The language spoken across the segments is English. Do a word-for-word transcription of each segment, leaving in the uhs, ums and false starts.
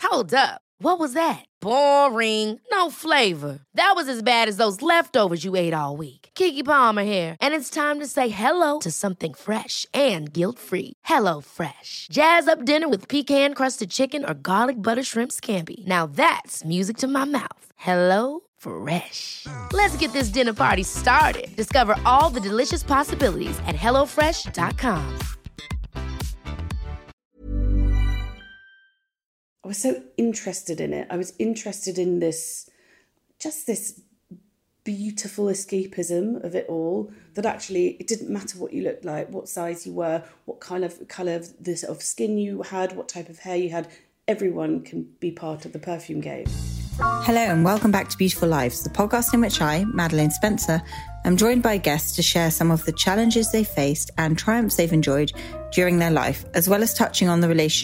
Hold up. What was that? Boring. No flavor. That was as bad as those leftovers you ate all week. Keke Palmer here, and it's time to say hello to something fresh and guilt-free. Hello Fresh. Jazz up dinner with pecan-crusted chicken or garlic butter shrimp scampi. Now that's music to my mouth. Hello Fresh. Let's get this dinner party started. Discover all the delicious possibilities at hello fresh dot com. I was so interested in it. I was interested in this, just this beautiful escapism of it all, that actually it didn't matter what you looked like, what size you were, what kind of colour of the sort of skin you had, what type of hair you had. Everyone can be part of the perfume game. Hello and welcome back to Beautiful Lives, the podcast in which I, Madeleine Spencer, am joined by guests to share some of the challenges they faced and triumphs they've enjoyed during their life, as well as touching on the relationship.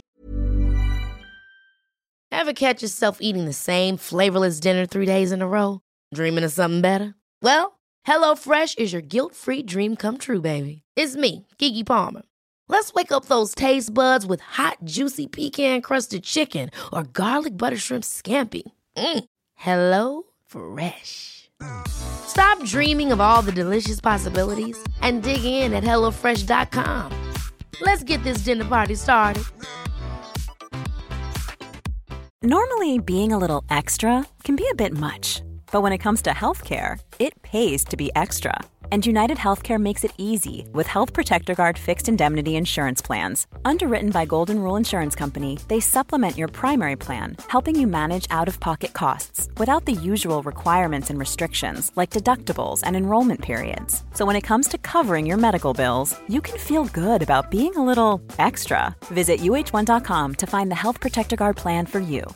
Ever catch yourself eating the same flavorless dinner three days in a row? Dreaming of something better? Well, HelloFresh is your guilt-free dream come true, baby. It's me, Keke Palmer. Let's wake up those taste buds with hot, juicy pecan-crusted chicken or garlic butter shrimp scampi. Mm. Hello Fresh. Stop dreaming of all the delicious possibilities and dig in at hello fresh dot com. Let's get this dinner party started. Normally, being a little extra can be a bit much. But when it comes to healthcare, it pays to be extra. And United Healthcare makes it easy with Health Protector Guard fixed indemnity insurance plans. Underwritten by Golden Rule Insurance Company, they supplement your primary plan, helping you manage out-of-pocket costs without the usual requirements and restrictions like deductibles and enrollment periods. So when it comes to covering your medical bills, you can feel good about being a little extra. Visit U H one dot com to find the Health Protector Guard plan for you.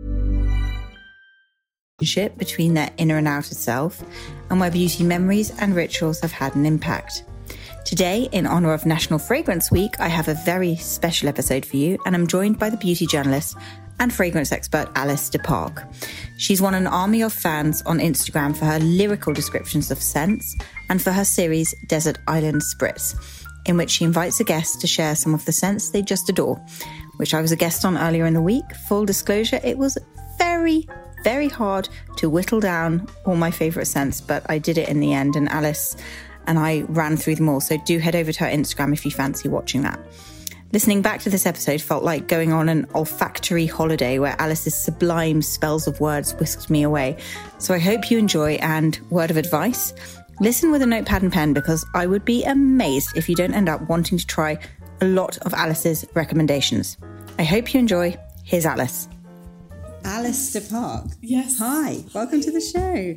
Between their inner and outer self, and where beauty memories and rituals have had an impact. Today, in honour of National Fragrance Week, I have a very special episode for you, and I'm joined by the beauty journalist and fragrance expert Alice de Park. She's won an army of fans on Instagram for her lyrical descriptions of scents and for her series Desert Island Spritz, in which she invites a guest to share some of the scents they just adore, which I was a guest on earlier in the week. Full disclosure, it was very very hard to whittle down all my favourite scents, but I did it in the end, and Alice and I ran through them all, so do head over to her Instagram if you fancy watching that. Listening back to this episode felt like going on an olfactory holiday where Alice's sublime spells of words whisked me away. So I hope you enjoy, and word of advice, listen with a notepad and pen, because I would be amazed if you don't end up wanting to try a lot of Alice's recommendations. I hope you enjoy. Here's Alice. Alice de Park. Yes. Hi, welcome to the show.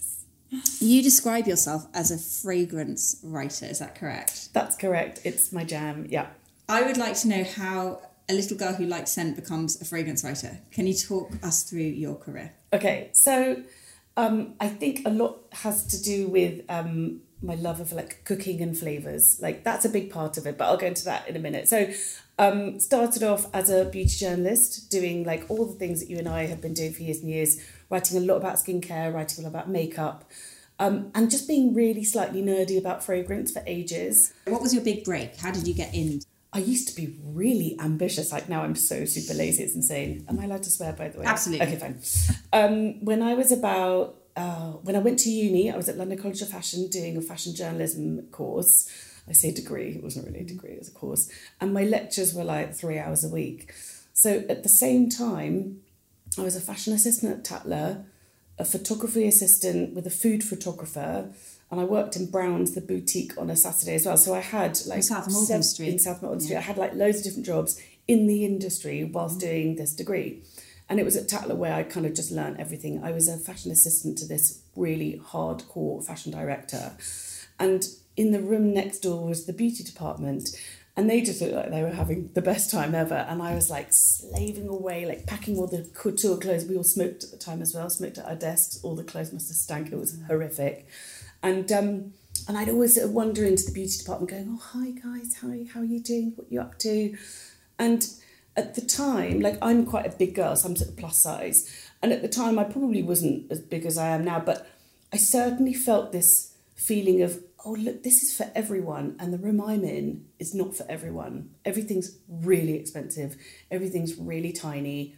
You describe yourself as a fragrance writer, is that correct? That's correct. It's my jam, yeah. I would like to know how a little girl who likes scent becomes a fragrance writer. Can you talk us through your career? Okay, so um, I think a lot has to do with um, my love of like cooking and flavours. Like that's a big part of it, but I'll go into that in a minute. So Um, started off as a beauty journalist, doing like all the things that you and I have been doing for years and years, writing a lot about skincare, writing a lot about makeup, um, and just being really slightly nerdy about fragrance for ages. What was your big break? How did you get in? I used to be really ambitious. Like now I'm so super lazy, it's insane. Am I allowed to swear, by the way? Absolutely. Okay, fine. Um, when I was about, uh, when I went to uni, I was at London College of Fashion doing a fashion journalism course. I say degree, it wasn't really a degree, it was a course. And my lectures were like three hours a week. So at the same time, I was a fashion assistant at Tatler, a photography assistant with a food photographer, and I worked in Brown's, the boutique, on a Saturday as well. So I had like... In South Molton seven, Street. In South Molton Street. Yeah. I had like loads of different jobs in the industry whilst mm. doing this degree. And it was at Tatler where I kind of just learned everything. I was a fashion assistant to this really hardcore fashion director. And in the room next door was the beauty department, and they just looked like they were having the best time ever. And I was like slaving away, like packing all the couture clothes. We all smoked at the time as well, smoked at our desks. All the clothes must have stank. It was horrific. And um, and I'd always sort of wander into the beauty department going, oh, hi guys, hi, how are you doing? What are you up to? And at the time, like I'm quite a big girl, so I'm sort of plus size. And at the time, I probably wasn't as big as I am now, but I certainly felt this feeling of, oh, look, this is for everyone. And the room I'm in is not for everyone. Everything's really expensive. Everything's really tiny.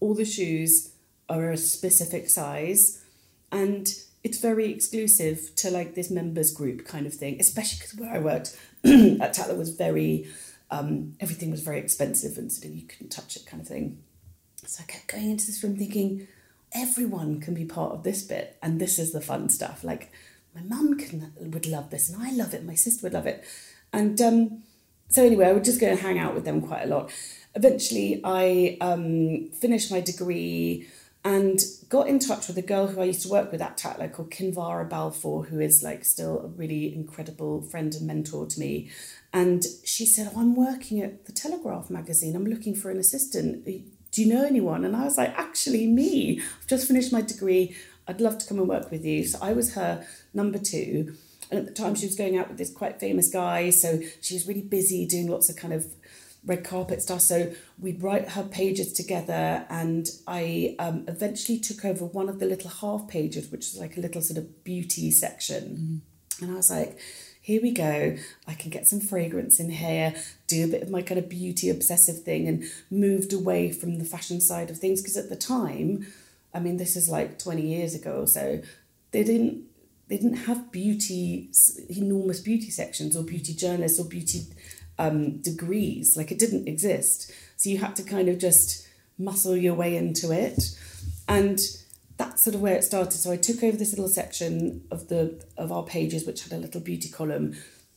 all the shoes are a specific size, and it's very exclusive to like this members group kind of thing, especially because where I worked at Tatler was very, um, everything was very expensive and sort of you couldn't touch it kind of thing. So I kept going into this room thinking, everyone can be part of this bit, and this is the fun stuff. Like my mum can would love this, and I love it, my sister would love it. And um, so anyway, I would just go and hang out with them quite a lot. Eventually I um, finished my degree and got in touch with a girl who I used to work with at Tatler called Kinvara Balfour, who is like still a really incredible friend and mentor to me. And she said, oh, I'm working at the Telegraph magazine. I'm looking for an assistant. Do you know anyone? And I was like, actually me. I've just finished my degree. I'd love to come and work with you. So I was her number two. And at the time she was going out with this quite famous guy. So she was really busy doing lots of kind of red carpet stuff. So we'd write her pages together, and I um, eventually took over one of the little half pages, which was like a little sort of beauty section. Mm-hmm. And I was like, here we go. I can get some fragrance in here, do a bit of my kind of beauty obsessive thing, and moved away from the fashion side of things. Because at the time, I mean, this is like twenty years ago or so, they didn't they didn't have beauty, enormous beauty sections or beauty journalists or beauty um, degrees. Like it didn't exist. So you had to kind of just muscle your way into it. And that's sort of where it started. So I took over this little section of the of our pages, which had a little beauty column,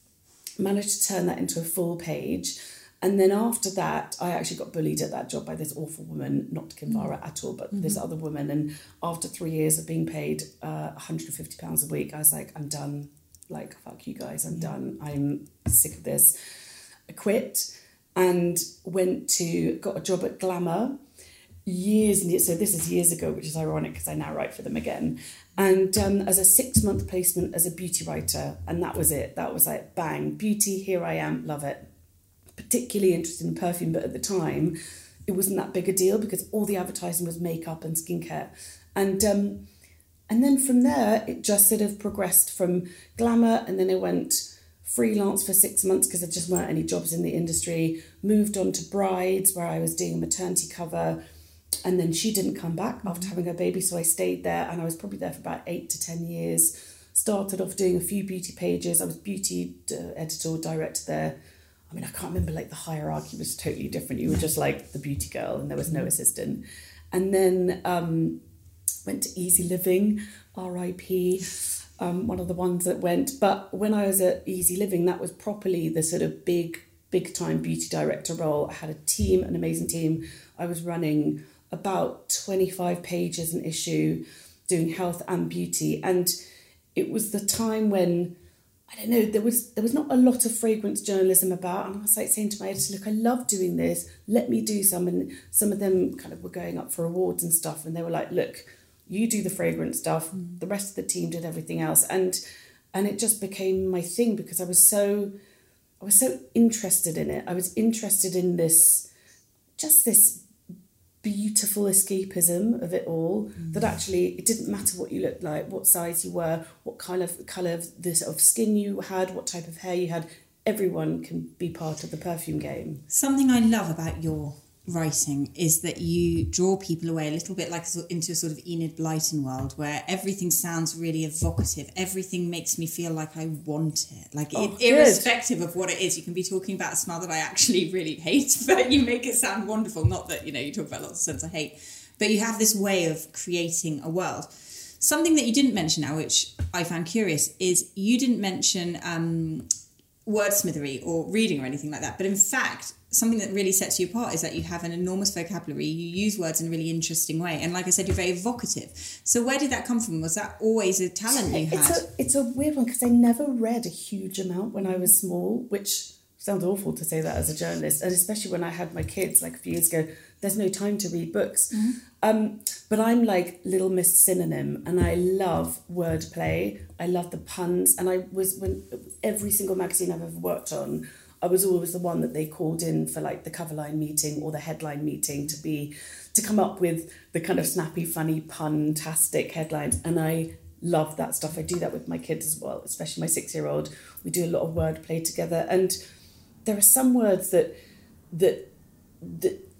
managed to turn that into a full page. And then after that, I actually got bullied at that job by this awful woman, not Kinvara at all, but mm-hmm. this other woman. And after three years of being paid uh, one hundred fifty pounds a week, I was like, I'm done. Like, fuck you guys, I'm done. I'm sick of this. I quit and went to, got a job at Glamour. Years and years, so this is years ago, which is ironic because I now write for them again. And um, as a six-month placement as a beauty writer, and that was it. That was like, bang, beauty, here I am, love it. Particularly interested in perfume, but at the time, it wasn't that big a deal because all the advertising was makeup and skincare. And um, and then from there, it just sort of progressed from Glamour, and then I went freelance for six months because there just weren't any jobs in the industry, moved on to Brides, where I was doing a maternity cover. And then she didn't come back after having her baby, so I stayed there, and I was probably there for about eight to ten years. Started off doing a few beauty pages. I was beauty uh, editor or director there. I mean, I can't remember, like the hierarchy was totally different. You were just like the beauty girl and there was no assistant. And then um, went to Easy Living, R I P, um, one of the ones that went. But when I was at Easy Living, that was properly the sort of big, big time beauty director role. I had a team, an amazing team. I was running about twenty-five pages an issue, doing health and beauty. And it was the time when, I don't know, there was there was not a lot of fragrance journalism about. And I was like saying to my editor, look, I love doing this. Let me do some. And some of them kind of were going up for awards and stuff. And they were like, look, you do the fragrance stuff. Mm. The rest of the team did everything else. And and it just became my thing because I was so, I was so interested in it. I was interested in this, just this beautiful escapism of it all, mm. that actually it didn't matter what you looked like, what size you were, what kind of colour of this of skin you had, what type of hair you had. Everyone can be part of the perfume game. Something I love about your writing is that you draw people away a little bit like into a sort of Enid Blyton world where everything sounds really evocative. Everything makes me feel like I want it. Like oh, it, irrespective of what it is, you can be talking about a smell that I actually really hate, but you make it sound wonderful. Not that, you know, you talk about lots of scents I hate, but you have this way of creating a world. Something that you didn't mention now, which I found curious, is you didn't mention um, wordsmithery or reading or anything like that. But in fact, something that really sets you apart is that you have an enormous vocabulary. You use words in a really interesting way. And like I said, you're very evocative. So where did that come from? Was that always a talent you had? It's a, it's a weird one because I never read a huge amount when I was small, which sounds awful to say that as a journalist. And especially when I had my kids like a few years ago, there's no time to read books. Mm-hmm. Um, but I'm like Little Miss Synonym and I love wordplay. I love the puns. And I was, when every single magazine I've ever worked on, I was always the one that they called in for like the cover line meeting or the headline meeting to be, to come up with the kind of snappy, funny, pun-tastic headlines. And I love that stuff. I do that with my kids as well, especially my six-year-old. We do a lot of wordplay together. And there are some words that, that, that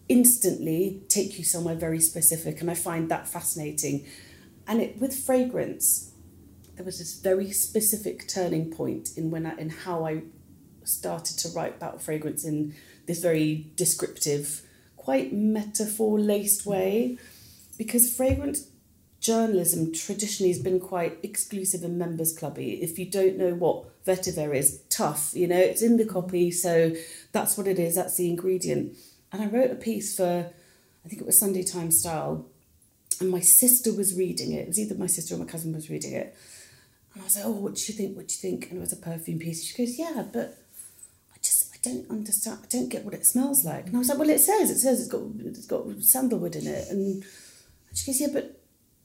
instantly take you somewhere very specific, and I find that fascinating. And it with fragrance, there was this very specific turning point in when I, in how I started to write about fragrance in this very descriptive, quite metaphor-laced way, because fragrance journalism traditionally has been quite exclusive and members clubby. If you don't know what vetiver is, tough, you know, it's in the copy, so that's what it is, that's the ingredient. And I wrote a piece for, I think it was Sunday Times Style, and my sister was reading it. It was either my sister or my cousin was reading it. And I was like, oh, what do you think, what do you think? And it was a perfume piece. She goes, yeah, but I just, I don't understand, I don't get what it smells like. And I was like, well, it says, it says it's got, it's got sandalwood in it. And she goes, yeah, but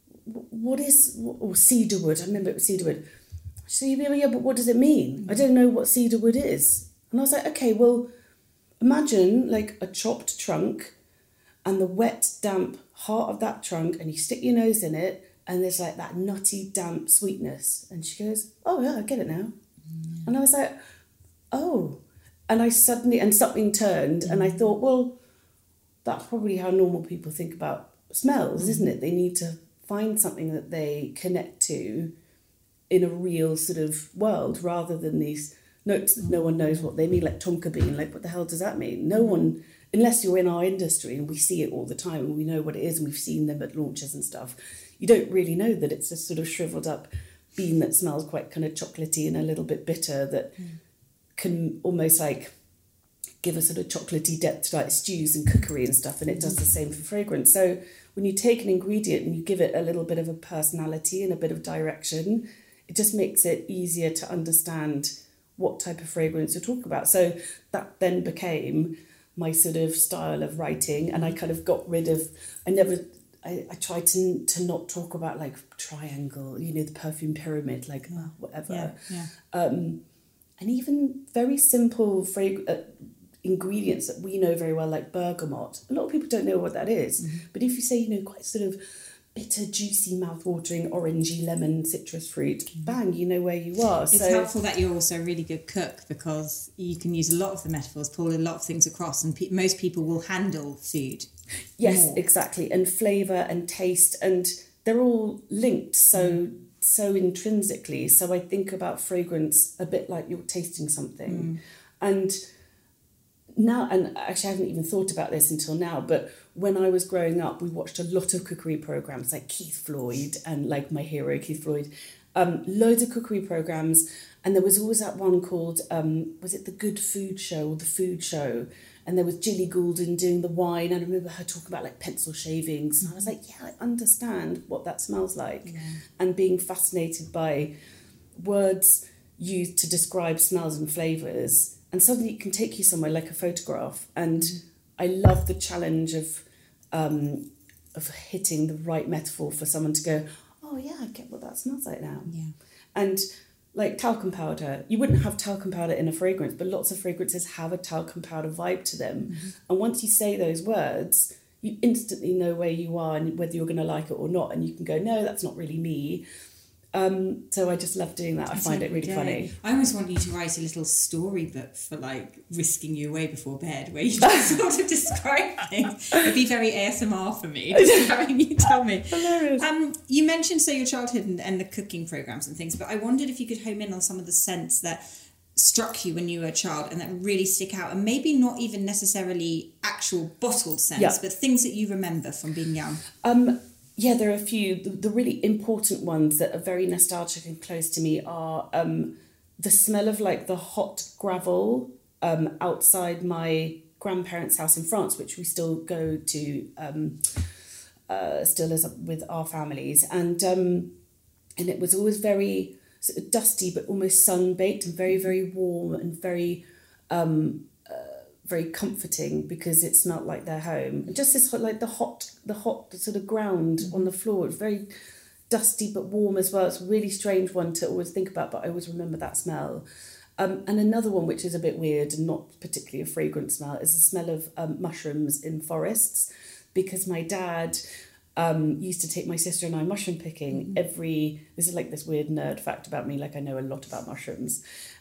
what is, or cedarwood, I remember it was cedarwood. She said, yeah, but what does it mean? I don't know what cedarwood is. And I was like, okay, well, imagine like a chopped trunk and the wet, damp heart of that trunk, and you stick your nose in it, and there's like that nutty, damp sweetness. And she goes, oh, yeah, I get it now. Mm. And I was like, oh. And I suddenly, and something turned, mm. and I thought, well, that's probably how normal people think about smells, mm. isn't it? They need to find something that they connect to in a real sort of world, rather than these notes that no one knows what they mean, like tonka bean. Like, what the hell does that mean? No one, unless you're in our industry and we see it all the time and we know what it is and we've seen them at launches and stuff, you don't really know that it's a sort of shriveled up bean that smells quite kind of chocolatey and a little bit bitter, that mm. can almost like give a sort of chocolatey depth to like stews and cookery and stuff, and it does the same for fragrance. So when you take an ingredient and you give it a little bit of a personality and a bit of direction, it just makes it easier to understand what type of fragrance you're talking about. So that then became my sort of style of writing, and I kind of got rid of, I never, I, I tried to to not talk about like triangle, you know, the perfume pyramid, like yeah. oh, whatever. Yeah, yeah. Um, and even very simple frag- uh, ingredients that we know very well, like bergamot. A lot of people don't know what that is. Mm-hmm. But if you say, you know, quite sort of bitter, juicy, mouth-watering, orangey, lemon, citrus fruit, bang, you know where you are. It's so, helpful that you're also a really good cook, because you can use a lot of the metaphors, pull a lot of things across, and pe- most people will handle food. Yes, more. Exactly. And flavour and taste, and they're all linked so mm. so intrinsically. So I think about fragrance a bit like you're tasting something. Mm. And now, and actually I haven't even thought about this until now, but when I was growing up, we watched a lot of cookery programmes like Keith Floyd and like my hero, Keith Floyd, um, loads of cookery programmes. And there was always that one called, um, was it The Good Food Show or The Food Show? And there was Gilly Goulden doing the wine. And I remember her talking about like pencil shavings. And I was like, yeah, I understand what that smells like. Yeah. And being fascinated by words used to describe smells and flavours. And suddenly it can take you somewhere like a photograph. And mm. I love the challenge of um, of hitting the right metaphor for someone to go, oh yeah, I get what that smells like now. Yeah. And like talcum powder, you wouldn't have talcum powder in a fragrance, but lots of fragrances have a talcum powder vibe to them. Mm-hmm. And once you say those words, you instantly know where you are and whether you're going to like it or not. And you can go, no, that's not really me. Um, so I just love doing that. That's I find it really day. funny. I always want you to write a little storybook for like whisking you away before bed, where you just sort of describe things. It'd be very A S M R for me, just having you tell me. Hilarious. Um, you mentioned so your childhood and, and the cooking programs and things, but I wondered if you could home in on some of the scents that struck you when you were a child and that really stick out, and maybe not even necessarily actual bottled scents, yeah. but things that you remember from being young. Um. Yeah, there are a few. The, the really important ones that are very nostalgic and close to me are um, the smell of like the hot gravel um, outside my grandparents' house in France, which we still go to um, uh, still as with our families. And um, and it was always very sort of dusty, but almost sun-baked and very, very warm and very... Um, very comforting because it smelled like their home. And just this like the hot the hot sort of ground mm-hmm. on the floor. It's very dusty but warm as well. It's a really strange one to always think about, but I always remember that smell. Um, and another one which is a bit weird and not particularly a fragrant smell is the smell of um, mushrooms in forests, because my dad um, used to take my sister and I mushroom picking mm-hmm. every... This is like this weird nerd fact about me, like I know a lot about mushrooms.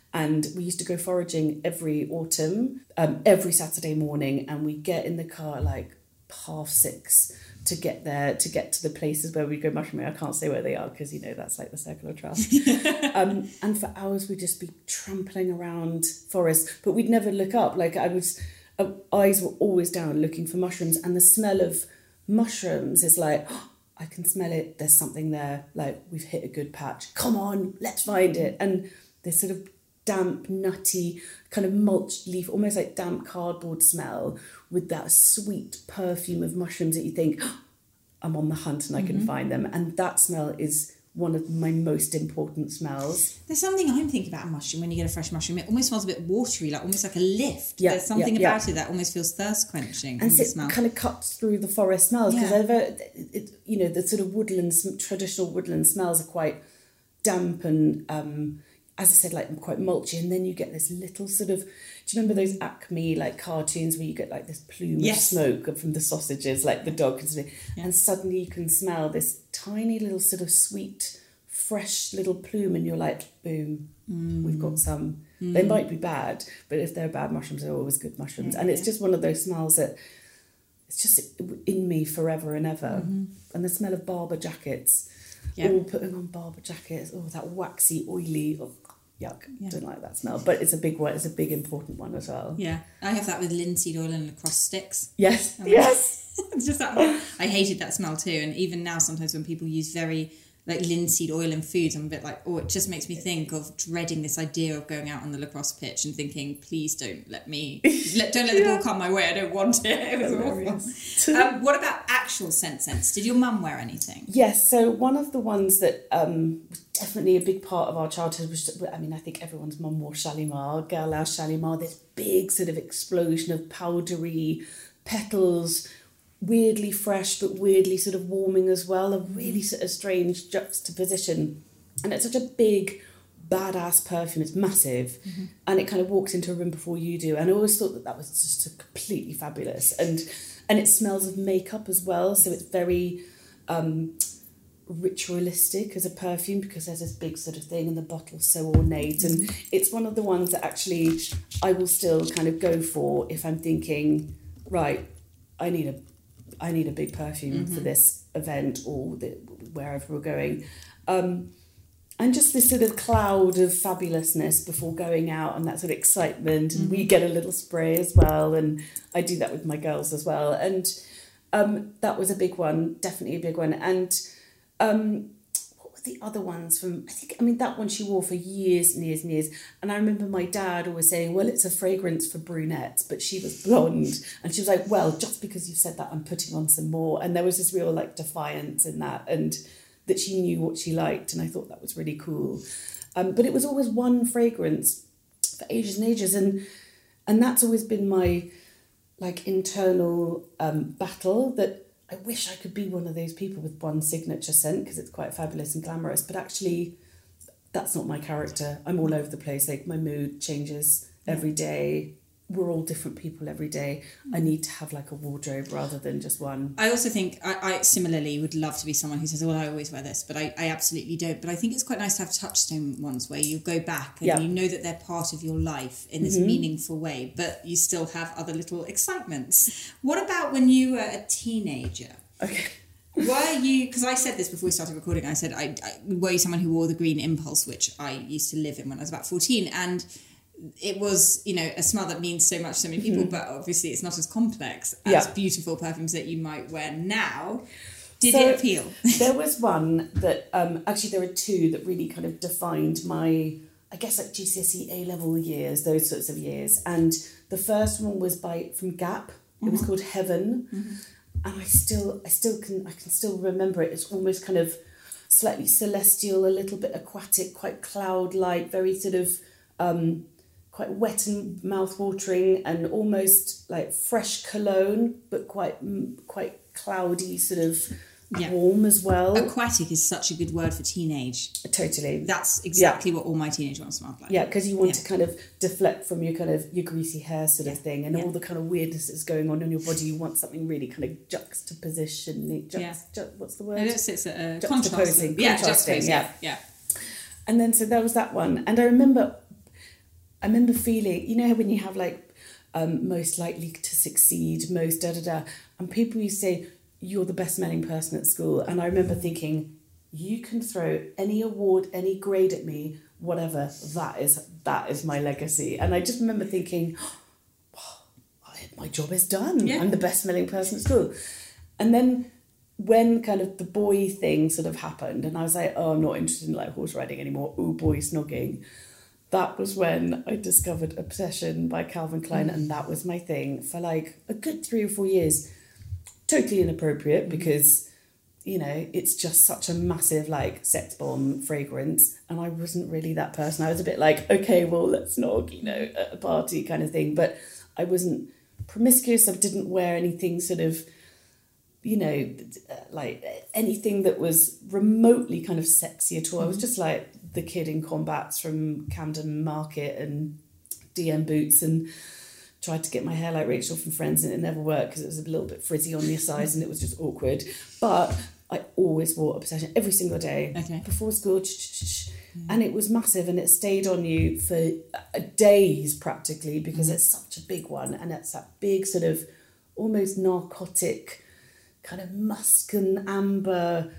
And we used to go foraging every autumn, um, every Saturday morning, and we get in the car at like half six to get there, to get to the places where we go mushrooming. I can't say where they are because, you know, that's like the circle of trust. um, and for hours we'd just be trampling around forests, but we'd never look up. Like I was, uh, eyes were always down looking for mushrooms, and the smell of mushrooms is like, oh, I can smell it, there's something there, like we've hit a good patch, come on, let's find it. And this sort of damp, nutty, kind of mulched leaf, almost like damp cardboard smell with that sweet perfume of mushrooms that you think, oh, I'm on the hunt and I can mm-hmm. find them. And that smell is one of my most important smells. There's something I'm thinking about a mushroom when you get a fresh mushroom. It almost smells a bit watery, like almost like a lift. Yeah, There's something yeah, about yeah. it that almost feels thirst quenching. And it it kind of cuts through the forest smells because yeah. it, it, you know, the sort of woodland, traditional woodland smells are quite damp and, um, as I said, like quite mulchy. And then you get this little sort of, do you remember those Acme like cartoons where you get like this plume yes. of smoke from the sausages, like the dog, and, yeah. and suddenly you can smell this tiny little sort of sweet, fresh little plume, and you're like, boom, mm. we've got some. Mm. They might be bad, but if they're bad mushrooms, they're always good mushrooms. Yeah, and it's yeah. just one of those smells that it's just in me forever and ever. Mm-hmm. And the smell of Barbour jackets, yeah. all putting on Barbour jackets, oh, that waxy, oily, oh, yuck, yeah. don't like that smell. But it's a big one, it's a big important one as well. Yeah, I have that with linseed oil and lacrosse sticks. Yes, yes. It's just that, I hated that smell too. And even now, sometimes when people use very like linseed oil in foods, I'm a bit like, oh, it just makes me think of dreading this idea of going out on the lacrosse pitch and thinking, please don't let me, let, don't let the yeah. ball come my way, I don't want it. It was awful. um, what about actual scent scents? Did your mum wear anything? Yes, so one of the ones that um, was definitely a big part of our childhood was, I mean, I think everyone's mum wore Shalimar, Girl House Shalimar, this big sort of explosion of powdery petals, weirdly fresh but weirdly sort of warming as well, a really sort of strange juxtaposition. And it's such a big badass perfume, it's massive, mm-hmm. and it kind of walks into a room before you do, and I always thought that that was just a completely fabulous. And and it smells of makeup as well, so it's very um ritualistic as a perfume because there's this big sort of thing and the bottle's so ornate, and mm-hmm. it's one of the ones that actually I will still kind of go for if I'm thinking, right, I need a I need a big perfume mm-hmm. for this event or the, wherever we're going. Um, and just this sort of cloud of fabulousness before going out and that sort of excitement. And mm-hmm. we get a little spray as well. And I do that with my girls as well. And um, that was a big one, definitely a big one. And um, what were the other ones from, I think, I mean, that one she wore for years and years and years. And I remember my dad always saying, well, it's a fragrance for brunettes, but she was blonde. And she was like, well, just because you've said that, I'm putting on some more. And there was this real like defiance in that, and that she knew what she liked. And I thought that was really cool. Um, but it was always one fragrance for ages and ages. And, and that's always been my like internal um, battle, that I wish I could be one of those people with one signature scent because it's quite fabulous and glamorous, but actually that's not my character. I'm all over the place. Like my mood changes every day. We're all different people every day. I need to have like a wardrobe rather than just one. I also think I, I similarly would love to be someone who says, well, I always wear this, but I, I absolutely don't. But I think it's quite nice to have touchstone ones where you go back and yeah. you know that they're part of your life in this mm-hmm. meaningful way, but you still have other little excitements. What about when you were a teenager? Okay. Were you, because I said this before we started recording, I said, I, I were you someone who wore the green Impulse, which I used to live in when I was about fourteen, and it was, you know, a smell that means so much to so many people, mm-hmm. but obviously it's not as complex as yeah. beautiful perfumes that you might wear now. Did so it appeal? There was one that, um, actually there were two that really kind of defined my, I guess like G C S E A-level years, those sorts of years. And the first one was by from Gap. Mm-hmm. It was called Heaven. Mm-hmm. And I still, I still can, I can still remember it. It's almost kind of slightly celestial, a little bit aquatic, quite cloud-like, very sort of um, quite wet and mouth-watering, and almost like fresh cologne, but quite, quite cloudy, sort of yeah. warm as well. Aquatic is such a good word for teenage. Totally. That's exactly yeah. what all my teenage ones smell like. Yeah, because you want yeah. to kind of deflect from your kind of your greasy hair sort of thing, and yeah. all the kind of weirdness that's going on in your body. You want something really kind of juxtaposition. Juxt, yeah. ju- what's the word? It is, it's a uh, juxtaposing. Yeah, contrasting. juxtaposing. Yeah. yeah. And then so there was that one, and I remember I remember feeling, you know, when you have like um, most likely to succeed, most da da da, and people used to say, you're the best smelling person at school. And I remember thinking, you can throw any award, any grade at me, whatever, that is that is my legacy. And I just remember thinking, oh, my job is done. Yeah. I'm the best smelling person at school. And then when kind of the boy thing sort of happened, and I was like, oh, I'm not interested in like horse riding anymore, ooh, boy snogging. That was when I discovered Obsession by Calvin Klein, mm. and that was my thing for like a good three or four years. Totally inappropriate because, you know, it's just such a massive like sex bomb fragrance, and I wasn't really that person. I was a bit like, okay, well, let's snog, you know, at a party kind of thing, but I wasn't promiscuous. I didn't wear anything sort of, you know, like anything that was remotely kind of sexy at all. Mm. I was just like the kid in combats from Camden Market and D M boots, and tried to get my hair like Rachel from Friends, and it never worked because it was a little bit frizzy on the sides and it was just awkward. But I always wore Obsession every single day, okay. before school, mm. and it was massive, and it stayed on you for days practically because mm. it's such a big one, and it's that big sort of almost narcotic kind of musk and amber.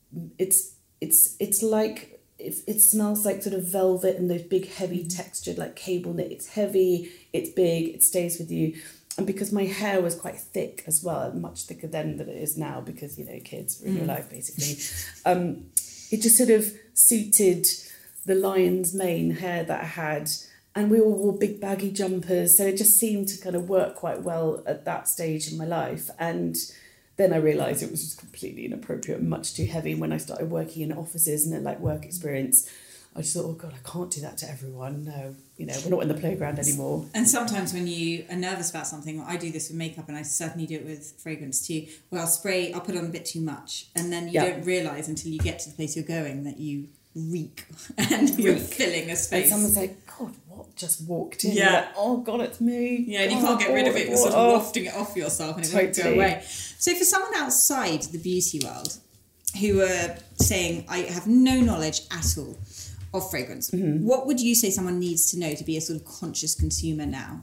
It's it's it's like it, it smells like sort of velvet and those big heavy textured like cable knit. It's heavy, it's big, it stays with you. And because my hair was quite thick as well, much thicker then than it is now because, you know, kids were in mm. your life basically, um, it just sort of suited the lion's mane hair that I had. And we all wore big baggy jumpers, so it just seemed to kind of work quite well at that stage in my life. And then I realised it was just completely inappropriate and much too heavy. When I started working in offices and then like work experience, I just thought, oh God, I can't do that to everyone. No, you know, we're not in the playground anymore. And sometimes when you are nervous about something, I do this with makeup, and I certainly do it with fragrance too, where I'll spray, I'll put on a bit too much, and then you yeah. don't realise until you get to the place you're going that you reek and reek. You're filling a space. And someone's like, God, what just walked in? Yeah. Like, oh God, it's me. Yeah, and you oh, can't get rid of it. You're sort of oh. wafting it off yourself and it totally. won't go away. So for someone outside the beauty world who are saying, I have no knowledge at all of fragrance, mm-hmm. what would you say someone needs to know to be a sort of conscious consumer now?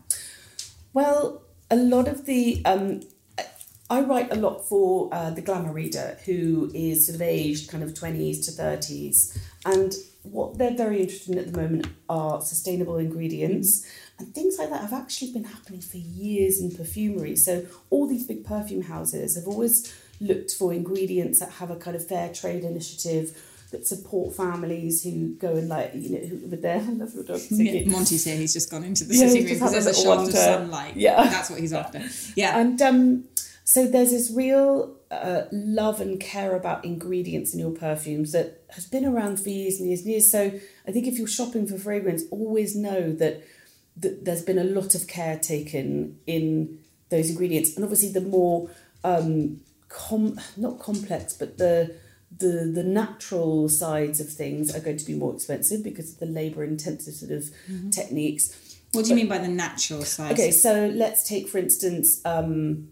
Well, a lot of the... Um, I write a lot for uh, the Glamour Reader, who is sort of aged kind of twenties to thirties. And what they're very interested in at the moment are sustainable ingredients. Mm-hmm. And things like that have actually been happening for years in perfumery. So all these big perfume houses have always looked for ingredients that have a kind of fair trade initiative, that support families who go and like, you know, who with their, I love your dog singing. Monty's here, he's just gone into the yeah, sitting room because there's a shaft of sunlight. Yeah. That's what he's after. Yeah. And um, so there's this real uh, love and care about ingredients in your perfumes that has been around for years and years and years. So I think if you're shopping for fragrance, always know that, that there's been a lot of care taken in those ingredients. And obviously the more, um, com- not complex, but the the the natural sides of things are going to be more expensive because of the labour intensive sort of mm-hmm. techniques. What do you but, mean by the natural side? Okay, so let's take for instance um,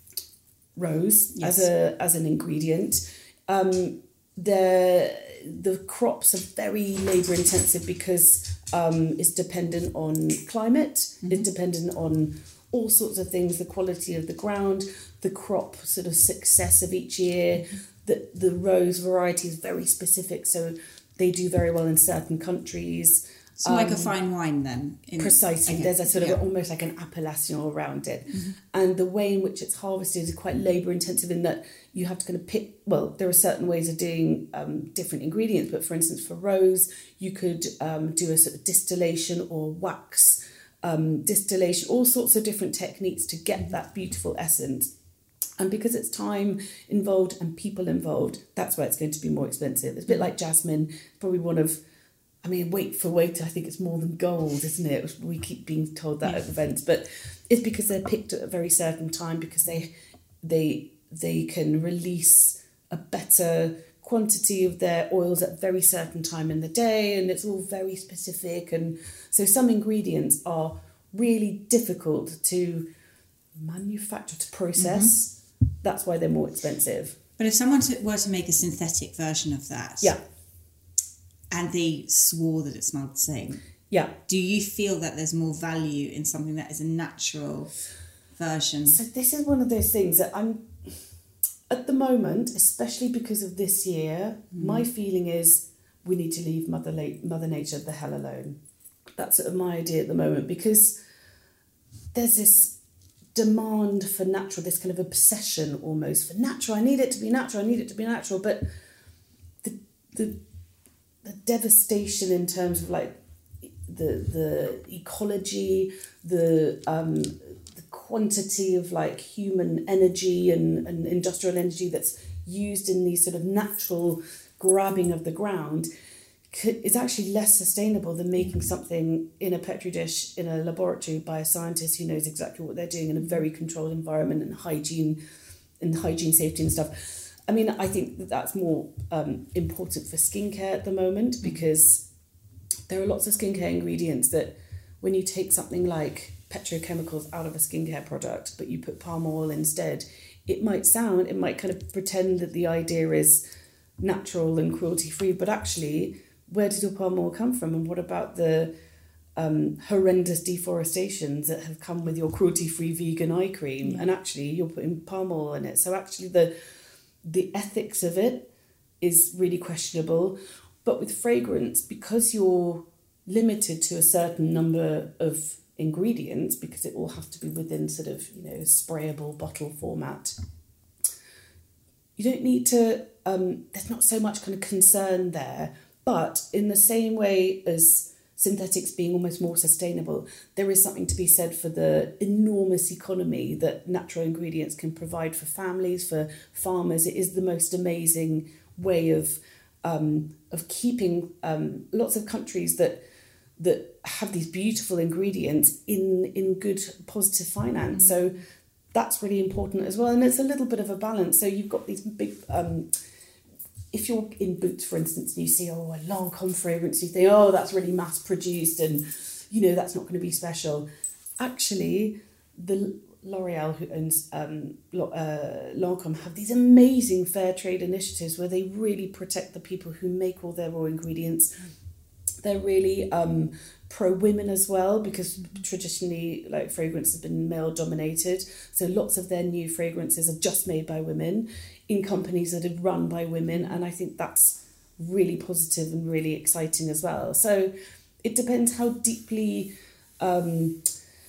rose yes. as a as an ingredient. Um, the the crops are very labour intensive because um, it's dependent on climate. Mm-hmm. It's dependent on all sorts of things, the quality of the ground, the crop sort of success of each year. Mm-hmm. The, the rose variety is very specific, so they do very well in certain countries. So um, like a fine wine then? In, precisely. Okay. There's a sort of yeah. almost like an appellation around it. Mm-hmm. And the way in which it's harvested is quite labour intensive in that you have to kind of pick, well, there are certain ways of doing um, different ingredients, but for instance, for rose, you could um, do a sort of distillation or wax um, distillation, all sorts of different techniques to get that beautiful essence. And because it's time involved and people involved, that's why it's going to be more expensive. It's a bit like jasmine, probably one of, I mean, weight for weight, I think it's more than gold, isn't it? We keep being told that yes. at events, but it's because they're picked at a very certain time because they they they can release a better quantity of their oils at a very certain time in the day, and it's all very specific. And so some ingredients are really difficult to manufacture, to process. Mm-hmm. That's why they're more expensive. But if someone were to make a synthetic version of that, yeah, and they swore that it smelled the same, Yeah. Do you feel that there's more value in something that is a natural version? So this is one of those things that I'm, at the moment, especially because of this year, mm. my feeling is we need to leave Mother, La- Mother Nature the hell alone. That's sort of my idea at the moment, because there's this demand for natural, this kind of obsession almost for natural. I need it to be natural, I need it to be natural. But the the, the devastation in terms of like the the ecology, the um, the quantity of like human energy and, and industrial energy that's used in these sort of natural grabbing of the ground is actually less sustainable than making something in a petri dish in a laboratory by a scientist who knows exactly what they're doing in a very controlled environment and hygiene and hygiene safety and stuff. I mean, I think that that's more um, important for skincare at the moment, because there are lots of skincare ingredients that when you take something like petrochemicals out of a skincare product, but you put palm oil instead, it might sound, it might kind of pretend that the idea is natural and cruelty-free, but actually, where did your palm oil come from? And what about the um, horrendous deforestations that have come with your cruelty-free vegan eye cream? Yeah. And actually, you're putting palm oil in it. So actually, the the ethics of it is really questionable. But with fragrance, because you're limited to a certain number of ingredients, because it all has to be within sort of, you know, sprayable bottle format, you don't need to, um, there's not so much kind of concern there. But in the same way as synthetics being almost more sustainable, there is something to be said for the enormous economy that natural ingredients can provide for families, for farmers. It is the most amazing way of um, of keeping um, lots of countries that that have these beautiful ingredients in, in good, positive finance. Mm-hmm. So that's really important as well. And it's a little bit of a balance. So you've got these big... Um, if you're in Boots, for instance, and you see, oh, a Lancôme fragrance, you think, oh, that's really mass-produced and, you know, that's not going to be special. Actually, the L'Oreal, who owns um, uh, Lancôme, have these amazing fair trade initiatives where they really protect the people who make all their raw ingredients. They're really um, pro-women as well, because traditionally, like, fragrance has been male-dominated. So lots of their new fragrances are just made by women in companies that are run by women, and I think that's really positive and really exciting as well. So it depends how deeply um,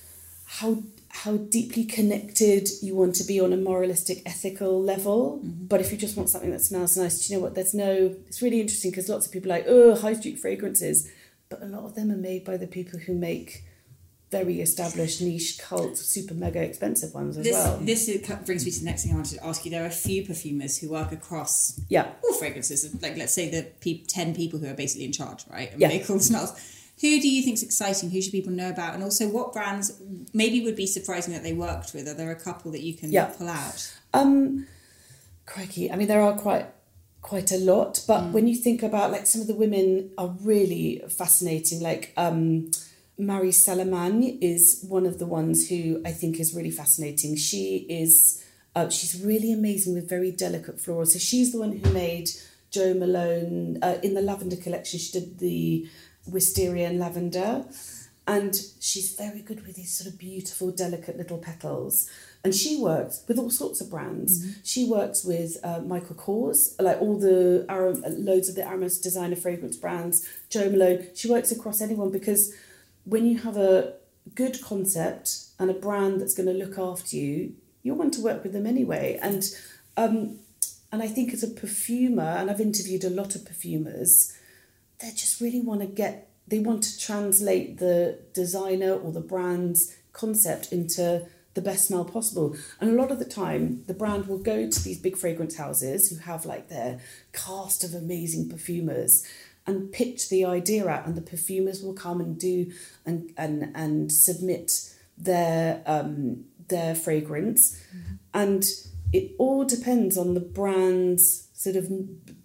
how how deeply connected you want to be on a moralistic, ethical level. Mm-hmm. But if you just want something that smells nice, do you know what? There's no. It's really interesting because lots of people are like, oh, high street fragrances, but a lot of them are made by the people who make very established niche cult super mega expensive ones as this, well. This is, brings me to the next thing I wanted to ask you. There are a few perfumers who work across yeah. all fragrances, like let's say the pe- ten people who are basically in charge, right? And yeah. make all the smells. Who do you think is exciting? Who should people know about? And also what brands maybe would be surprising that they worked with? Are there a couple that you can yeah. pull out? Um, crikey. I mean, there are quite quite a lot, but mm. when you think about like some of the women are really fascinating, like um Marie Salamagne is one of the ones who I think is really fascinating. She is, uh, she's really amazing with very delicate florals. So she's the one who made Jo Malone, uh, in the lavender collection, she did the wisteria and lavender. And she's very good with these sort of beautiful, delicate little petals. And she works with all sorts of brands. Mm-hmm. She works with uh, Michael Kors, like all the, Arom- loads of the Aramis designer fragrance brands, Jo Malone. She works across anyone because when you have a good concept and a brand that's going to look after you, you'll want to work with them anyway. And um, and I think as a perfumer, and I've interviewed a lot of perfumers, they just really want to get, they want to translate the designer or the brand's concept into the best smell possible. And a lot of the time, the brand will go to these big fragrance houses who have like their cast of amazing perfumers and pitch the idea out, and the perfumers will come and do and and and submit their um their fragrance. Mm-hmm. And it all depends on the brand's sort of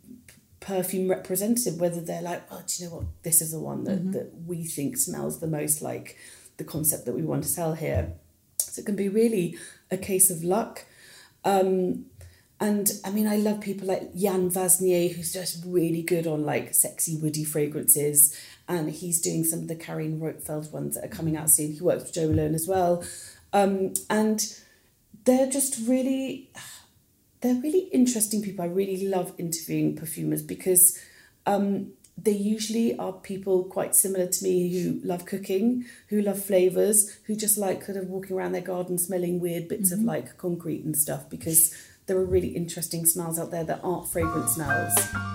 perfume representative, whether they're like, oh, do you know what, this is the one that, mm-hmm. that we think smells the most like the concept that we want to sell here. So it can be really a case of luck. Um, And I mean, I love people like Yann Vasnier, who's just really good on like sexy, woody fragrances. and he's doing some of the Karin Rotfeld ones that are coming out soon. He works with Jo Malone as well. Um, and they're just really, they're really interesting people. I really love interviewing perfumers because um, they usually are people quite similar to me who love cooking, who love flavours, who just like kind of walking around their garden smelling weird bits mm-hmm. of like concrete and stuff, because there are really interesting smells out there that aren't fragrance smells.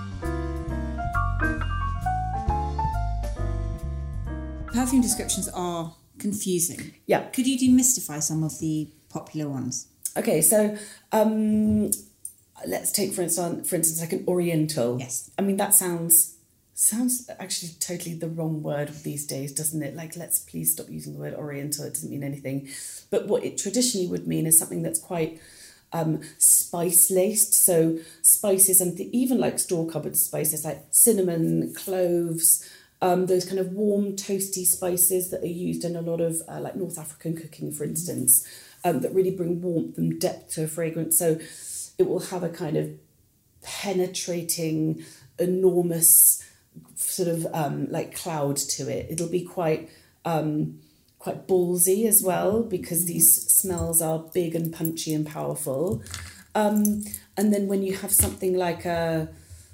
Perfume descriptions are confusing. Yeah. Could you demystify some of the popular ones? Okay, so um, let's take, for instance, for instance, like an Oriental. Yes. I mean, that sounds sounds actually totally the wrong word these days, doesn't it? Like, let's please stop using the word Oriental. It doesn't mean anything. But what it traditionally would mean is something that's quite um, spice-laced. So spices and th- even like store-cupboard spices like cinnamon, cloves, Um, those kind of warm, toasty spices that are used in a lot of uh, like North African cooking, for instance, um, that really bring warmth and depth to a fragrance. So it will have a kind of penetrating, enormous sort of um, like cloud to it. It'll be quite um, quite ballsy as well, because these smells are big and punchy and powerful. Um, and then when you have something like a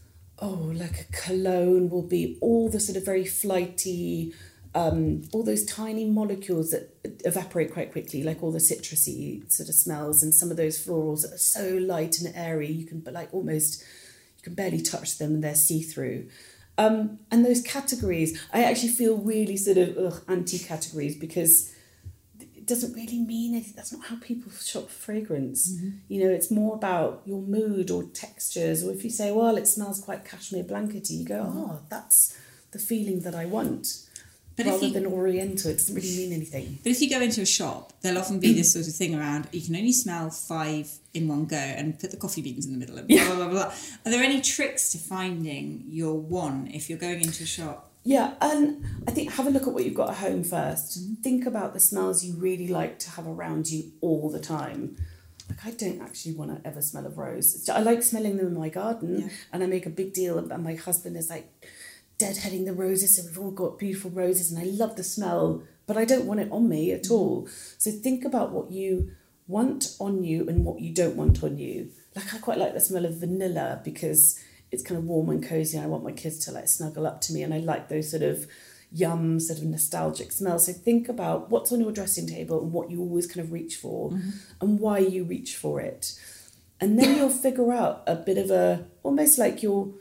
Oh, like a cologne will be all the sort of very flighty, um, all those tiny molecules that evaporate quite quickly, like all the citrusy sort of smells, and some of those florals that are so light and airy, you can but like almost, you can barely touch them and they're see-through. Um, and those categories, I actually feel really sort of ugh, anti-categories, because it doesn't really mean anything. That's not how people shop for fragrance. Mm-hmm. You know, it's more about your mood or textures. Or if you say, well, it smells quite cashmere blankety, you go, mm-hmm. oh, that's the feeling that I want. But rather you, than Oriental, it doesn't really mean anything. But if you go into a shop, there'll often be this sort of thing around, you can only smell five in one go and put the coffee beans in the middle of blah, blah, blah, blah. Are there any tricks to finding your one if you're going into a shop? Yeah, and I think have a look at what you've got at home first. Mm-hmm. Think about the smells you really like to have around you all the time. Like, I don't actually want to ever smell of rose. I like smelling them in my garden, yeah. and I make a big deal, and my husband is like deadheading the roses, so we've all got beautiful roses, and I love the smell, but I don't want it on me at all. So think about what you want on you and what you don't want on you. Like, I quite like the smell of vanilla because it's kind of warm and cozy, and I want my kids to like snuggle up to me, and I like those sort of yum, sort of nostalgic smells. So think about what's on your dressing table and what you always kind of reach for, mm-hmm. and why you reach for it. And then you'll figure out a bit of a, almost like your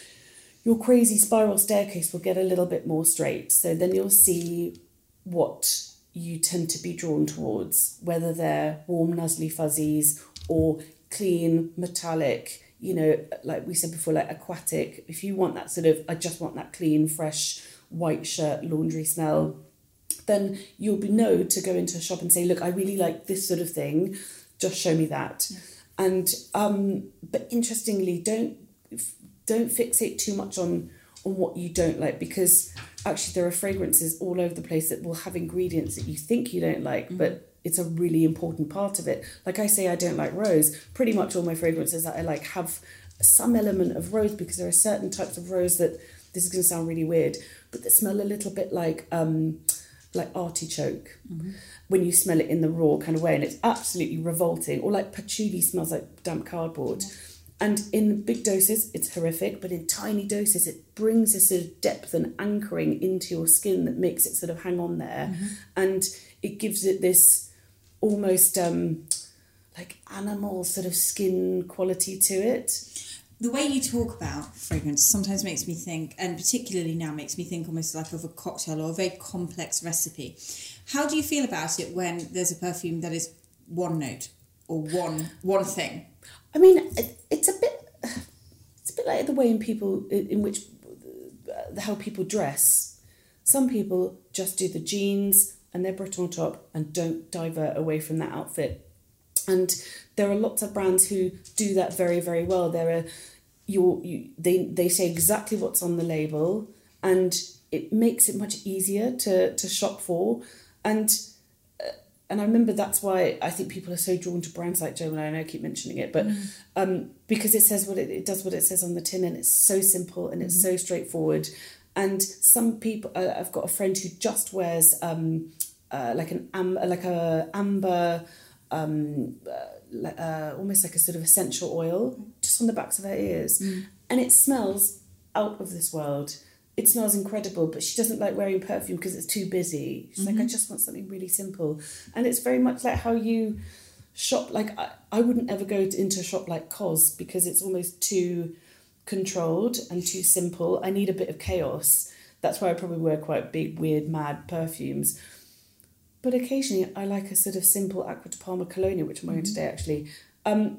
your crazy spiral staircase will get a little bit more straight. So then you'll see what you tend to be drawn towards, whether they're warm, nuzzly fuzzies or clean, metallic, you know, like we said before, like aquatic. If you want that sort of, I just want that clean, fresh, white shirt, laundry smell, then you'll be know to go into a shop and say, look, I really like this sort of thing. Just show me that. Yeah. And, um, but interestingly, don't, don't fixate too much on, on what you don't like, because actually there are fragrances all over the place that will have ingredients that you think you don't like, mm-hmm. but it's a really important part of it. Like I say, I don't like rose. Pretty much all my fragrances that I like have some element of rose, because there are certain types of rose that, this is going to sound really weird, but that smell a little bit like um, like artichoke mm-hmm. when you smell it in the raw kind of way, and it's absolutely revolting. Or like patchouli smells like damp cardboard. Yeah. And in big doses, it's horrific, but in tiny doses, it brings a sort of depth and anchoring into your skin that makes it sort of hang on there. Mm-hmm. And it gives it this almost um, like animal sort of skin quality to it. The way you talk about fragrance sometimes makes me think, and particularly now makes me think almost like of a cocktail or a very complex recipe. How do you feel about it when there's a perfume that is one note or one one thing? I mean, it, it's a bit, it's a bit like the way in people, in which, uh, how people dress. Some people just do the jeans and their Breton top and don't divert away from that outfit. And there are lots of brands who do that very, very well. There are, you, you, they, they say exactly what's on the label, and it makes it much easier to, to shop for. And uh, and I remember that's why I think people are so drawn to brands like Jo Malone. I know I keep mentioning it, but mm. um, because it says what it, it does what it says on the tin, and it's so simple and it's mm-hmm. so straightforward. And some people, uh, I've got a friend who just wears um, uh, like an am- like a amber, um, uh, uh, almost like a sort of essential oil, just on the backs of her ears, mm. and it smells out of this world. It smells incredible, but she doesn't like wearing perfume because it's too busy. She's mm-hmm. like, I just want something really simple, and it's very much like how you shop. Like I, I wouldn't ever go to, into a shop like Cos because it's almost too controlled and too simple. I need a bit of chaos. That's why I probably wear quite big, weird, mad perfumes. But occasionally I like a sort of simple Acqua di Parma Colonia, which I'm wearing mm-hmm. today actually. Um,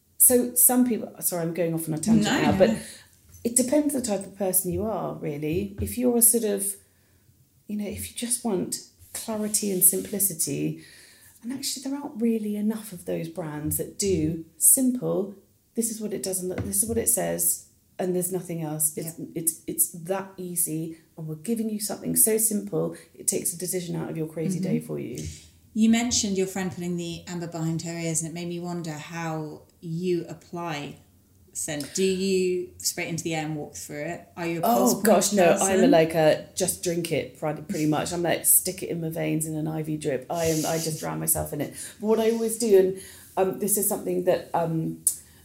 so some people, sorry, I'm going off on a tangent no, now, no. but it depends on the type of person you are, really. If you're a sort of, you know, if you just want clarity and simplicity, and actually there aren't really enough of those brands that do simple, this is what it does and this is what it says, and there's nothing else. It's, yeah. it's it's that easy, and we're giving you something so simple, it takes a decision out of your crazy mm-hmm. day for you. You mentioned your friend putting the amber behind her ears, and it made me wonder how you apply scent. Do you spray it into the air and walk through it? Are you a pulse Oh gosh, no, person? I'm a, like a just drink it pretty much. I'm like stick it in my veins in an I V drip. I am I just drown myself in it. But what I always do, and um, this is something that um,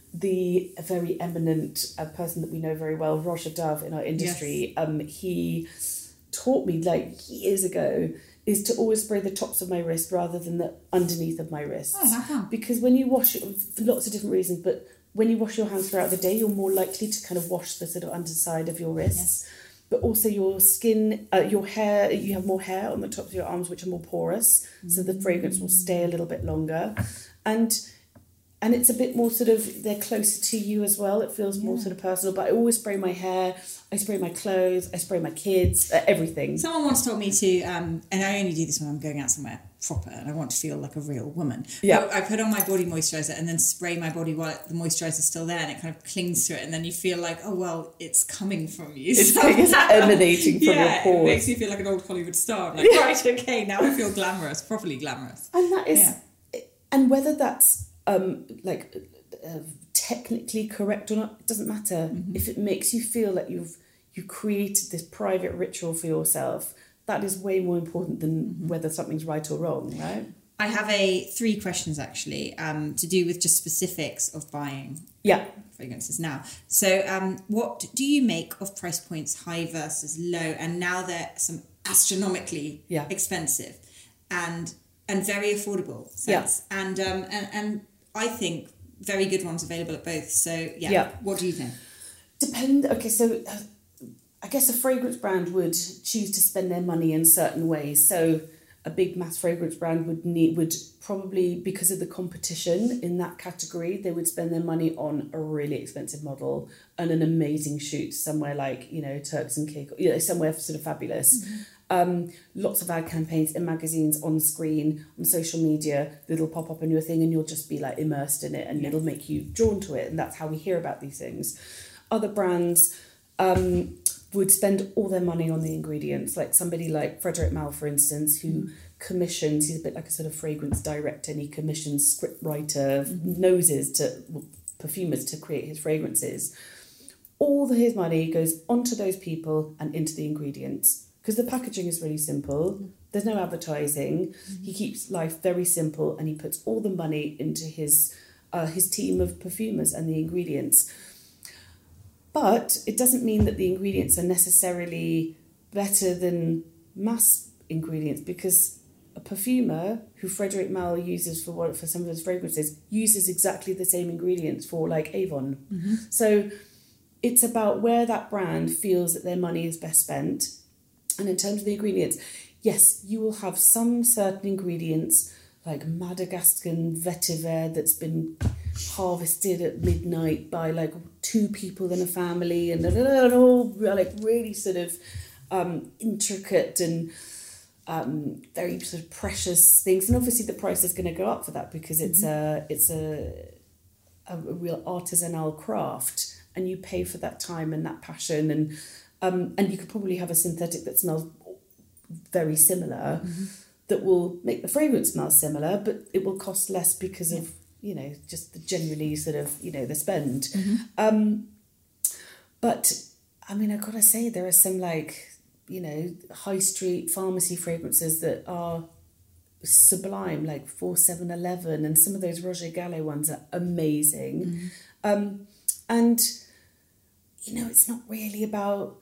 the a very eminent uh, person that we know very well, Roger Dove in our industry, yes. um, he taught me like years ago is to always spray the tops of my wrist rather than the underneath of my wrists. Oh, how come? Because when you wash it, for lots of different reasons, but when you wash your hands throughout the day, you're more likely to kind of wash the sort of underside of your wrists. Yes. But also your skin, uh, your hair, you have more hair on the tops of your arms, which are more porous. Mm. So the fragrance will stay a little bit longer. And and it's a bit more sort of, they're closer to you as well. It feels yeah. more sort of personal. But I always spray my hair, I spray my clothes, I spray my kids, uh, everything. Someone once told me to, um, and I only do this when I'm going out somewhere proper and I want to feel like a real woman. Yeah. I put on my body moisturiser and then spray my body while the moisturiser's still there, and it kind of clings to it, and then you feel like, oh well, it's coming from you. It's, it's emanating from yeah, your pores. It makes you feel like an old Hollywood star. I'm like, right, okay, now I feel glamorous, properly glamorous. And that is, yeah. and whether that's um like uh, technically correct or not, it doesn't matter. Mm-hmm. If it makes you feel like you've you created this private ritual for yourself, that is way more important than mm-hmm. whether something's right or wrong, right? I have a three questions actually um, to do with just specifics of buying yeah. fragrances now. So um, what do you make of price points high versus low? And now they're some astronomically yeah. expensive and and very affordable scents. Yeah. And, um, and, and I think very good ones available at both. So yeah, yeah. what do you think? Depend. Okay, so uh, I guess a fragrance brand would choose to spend their money in certain ways. So a big mass fragrance brand would need would probably, because of the competition in that category, they would spend their money on a really expensive model and an amazing shoot somewhere like, you know, Turks and Caicos, you know, somewhere sort of fabulous. Mm-hmm. Um, lots of ad campaigns in magazines, on screen, on social media, that'll pop up on your thing and you'll just be like immersed in it and yeah. it'll make you drawn to it. And that's how we hear about these things. Other brands um, would spend all their money on the ingredients, like somebody like Frederic Malle, for instance, who commissions, he's a bit like a sort of fragrance director, and he commissions script writer, mm-hmm. noses to well, perfumers to create his fragrances. All the, his money goes onto those people and into the ingredients. Because the packaging is really simple. Mm-hmm. There's no advertising. Mm-hmm. He keeps life very simple and he puts all the money into his uh, his team of perfumers and the ingredients. But it doesn't mean that the ingredients are necessarily better than mass ingredients, because a perfumer who Frederic Malle uses for what for some of his fragrances uses exactly the same ingredients for like Avon. Mm-hmm. So it's about where that brand feels that their money is best spent. And in terms of the ingredients, yes, you will have some certain ingredients like Madagascan vetiver that's been harvested at midnight by like two people in a family, and all like really sort of um, intricate and um, very sort of precious things. And obviously the price is going to go up for that because it's mm-hmm. a it's a a real artisanal craft, and you pay for that time and that passion. And Um, and you could probably have a synthetic that smells very similar, mm-hmm. that will make the fragrance smell similar, but it will cost less because yeah. of, you know, just the generally sort of, you know, the spend. Mm-hmm. Um, but I mean, I've got to say, there are some like, you know, high street pharmacy fragrances that are sublime, like four seven eleven, and some of those Roger Gallet ones are amazing. Mm-hmm. Um, and, you know, it's not really about,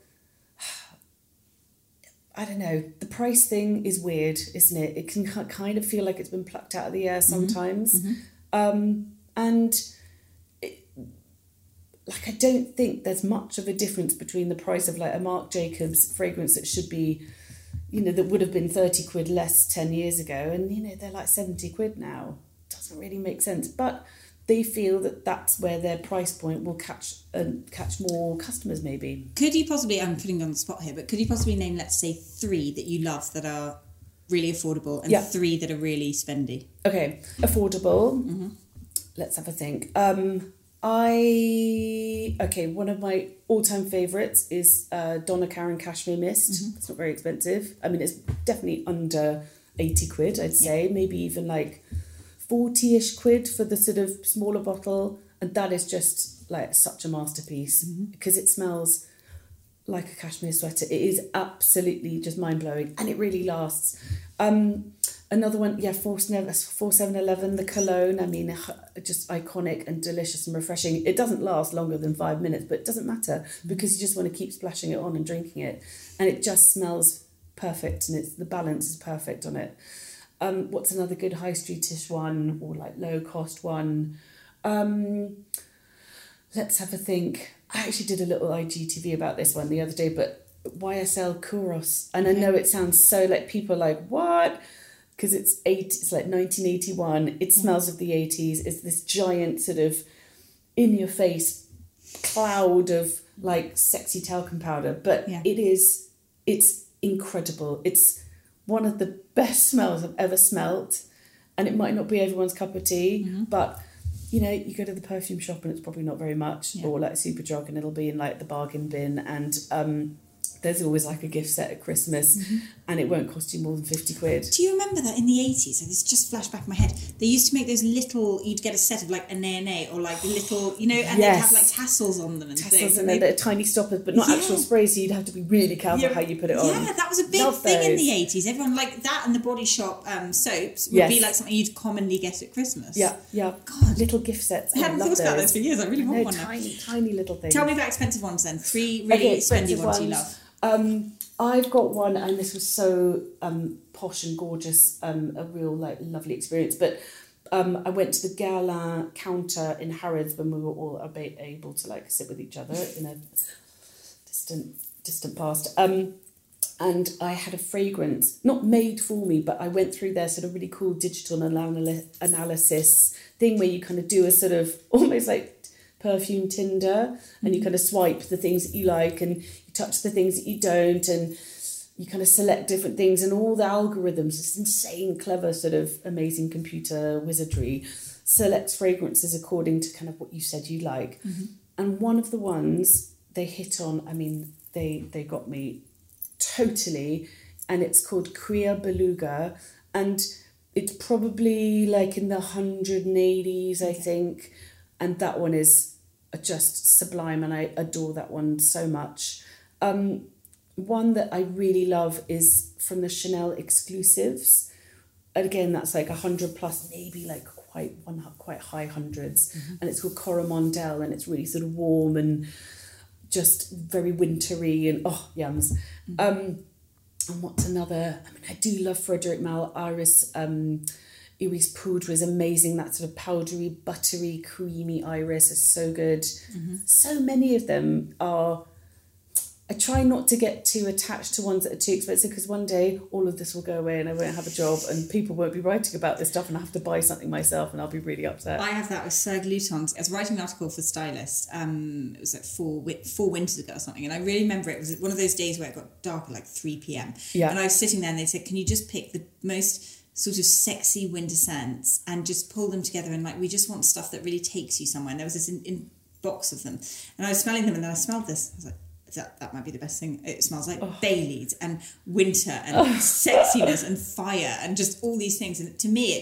I don't know, the price thing is weird, isn't it? It can kind of feel like it's been plucked out of the air sometimes. Mm-hmm. Um, and it, like, I don't think there's much of a difference between the price of like a Marc Jacobs fragrance that should be, you know, that would have been thirty quid less ten years ago. And, you know, they're like seventy quid now. Doesn't really make sense. But they feel that that's where their price point will catch uh, catch more customers, maybe. Could you possibly, I'm putting you on the spot here, but could you possibly name, let's say, three that you love that are really affordable and yeah. three that are really spendy? Okay, affordable. Mm-hmm. Let's have a think. Um, I, okay, one of my all-time favourites is uh, Donna Karan Cashmere Mist. Mm-hmm. It's not very expensive. I mean, it's definitely under eighty quid, I'd say. Yeah. Maybe even like forty-ish quid for the sort of smaller bottle. And that is just like such a masterpiece mm-hmm. because it smells like a cashmere sweater. It is absolutely just mind-blowing and it really lasts. Um, another one, yeah, four seven eleven, the cologne. I mean, just iconic and delicious and refreshing. It doesn't last longer than five minutes, but it doesn't matter because you just want to keep splashing it on and drinking it. And it just smells perfect and it's the balance is perfect on it. Um, what's another good high streetish one or like low cost one? Um, let's have a think. I actually did a little I G T V about this one the other day, but Y S L Kouros. And I know it sounds so like people are like, what? Because it's eight, it's like nineteen eighty-one. It smells of the eighties. It's this giant sort of in your face cloud of like sexy talcum powder. But yeah. it is, it's incredible. It's one of the best smells I've ever smelt. And it might not be everyone's cup of tea, mm-hmm. but you know, you go to the perfume shop and it's probably not very much, yeah. or like Superdrug and it'll be in like the bargain bin, and um, there's always like a gift set at Christmas mm-hmm. and it won't cost you more than fifty quid. Do you remember that in the eighties? So this just flashed back in my head. They used to make those little, you'd get a set of like a nay nay or like little, you know, and yes. they'd have like tassels on them and tassels things. and, and they're tiny stoppers, but not yeah. actual sprays, so you'd have to be really careful yeah. how you put it on. Yeah, that was a big Love thing those. In the eighties. Everyone like that, and the Body Shop um, soaps would yes. be like something you'd commonly get at Christmas. Yeah, yeah. God, little gift sets. I haven't thought about those for years. I really want no, one tiny, now. Tiny little things. Tell me about expensive ones then. Three really okay, spendy ones, ones you love. Um, I've got one, and this was so um, posh and gorgeous, um, a real like lovely experience. But um, I went to the Guerlain counter in Harrods when we were all able to like sit with each other in a distant distant past. Um, and I had a fragrance, not made for me, but I went through their sort of really cool digital anal- analysis thing where you kind of do a sort of almost like perfume Tinder, and you kind of swipe the things that you like and you touch the things that you don't, and you kind of select different things, and all the algorithms, this insane clever sort of amazing computer wizardry selects fragrances according to kind of what you said you like. Mm-hmm. And one of the ones they hit on, I mean they they got me totally, and it's called Cuir Beluga, and it's probably like in the one hundred eighties I think. And that one is just sublime, and I adore that one so much. Um, one that I really love is from the Chanel exclusives. And again, that's like a hundred plus, maybe like quite one quite high hundreds. Mm-hmm. And it's called Coromandel, and it's really sort of warm and just very wintry and oh yums. Mm-hmm. Um, and what's another? I mean, I do love Frederic Malle Iris. Um, Iris Poudre is amazing. That sort of powdery, buttery, creamy iris is so good. Mm-hmm. So many of them are... I try not to get too attached to ones that are too expensive, because one day all of this will go away and I won't have a job and people won't be writing about this stuff and I have to buy something myself and I'll be really upset. I have that with Serge Lutens. I was writing an article for Stylist. Um, it was like four, four winters ago or something, and I really remember it was one of those days where it got dark at like three p.m. Yeah. And I was sitting there and they said, can you just pick the most sort of sexy winter scents and just pull them together, and like we just want stuff that really takes you somewhere. And there was this in, in box of them, and I was smelling them, and then I smelled this. I was like, that that might be the best thing. It smells like oh. Baileys and winter and oh. sexiness and fire and just all these things. And to me, it just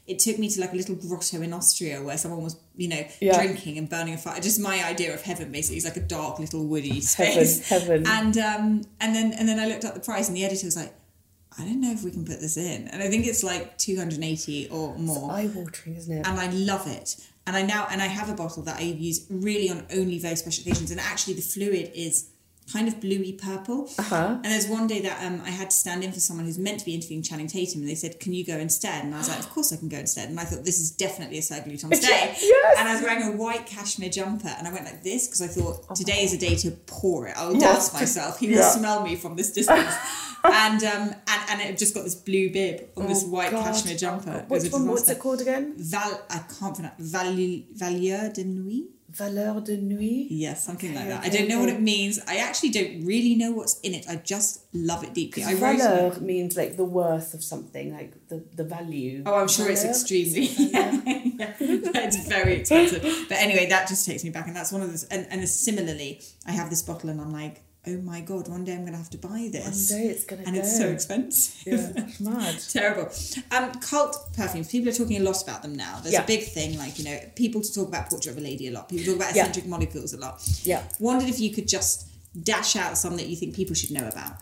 it took me to like a little grotto in Austria where someone was, you know, Yeah. drinking and burning a fire. Just my idea of heaven, basically, is like a dark little woody space. Heaven, heaven. And um, and then and then I looked up the price, and the editor was like, I don't know if we can put this in. And I think it's like two hundred eighty or more. Eye-watering, isn't it? And I love it. And I now and I have a bottle that I use really on only very special occasions. And actually, the fluid is kind of bluey purple. Uh-huh. And there's one day that um, I had to stand in for someone who's meant to be interviewing Channing Tatum, and they said, "Can you go instead?" And I was like, "Of course I can go instead." And I thought, this is definitely a Sir Gluton stay. Yes. And I was wearing a white cashmere jumper, and I went like this because I thought today is a day to pour it. I'll Yes. douse myself. He will Yeah. smell me from this distance. and um and, and it just got this blue bib on this Oh, white God. cashmere jumper. It Which was a one? What's disaster. it called again? Val, I can't pronounce Val, Valier de Nuit. Valeur de nuit. Yes, something like Okay, that. I okay, don't know what okay. it means. I actually don't really know what's in it. I just love it deeply. I wrote Valeur means like the worth of something, like the, the value. Oh, I'm sure it's Valeur? extremely. Yeah, yeah. It's very expensive. But anyway, that just takes me back, and that's one of those. And, and similarly, I have this bottle, and I'm like, oh my god, one day I'm going to have to buy this. One day it's going to and go. it's so expensive. Yeah, it's mad. Terrible. Um, cult perfumes. People are talking a lot about them now. There's Yeah. a big thing, like, you know, people to talk about Portrait of a Lady a lot. People talk about Yeah. eccentric molecules a lot. Yeah. Wondered if you could just dash out some that you think people should know about.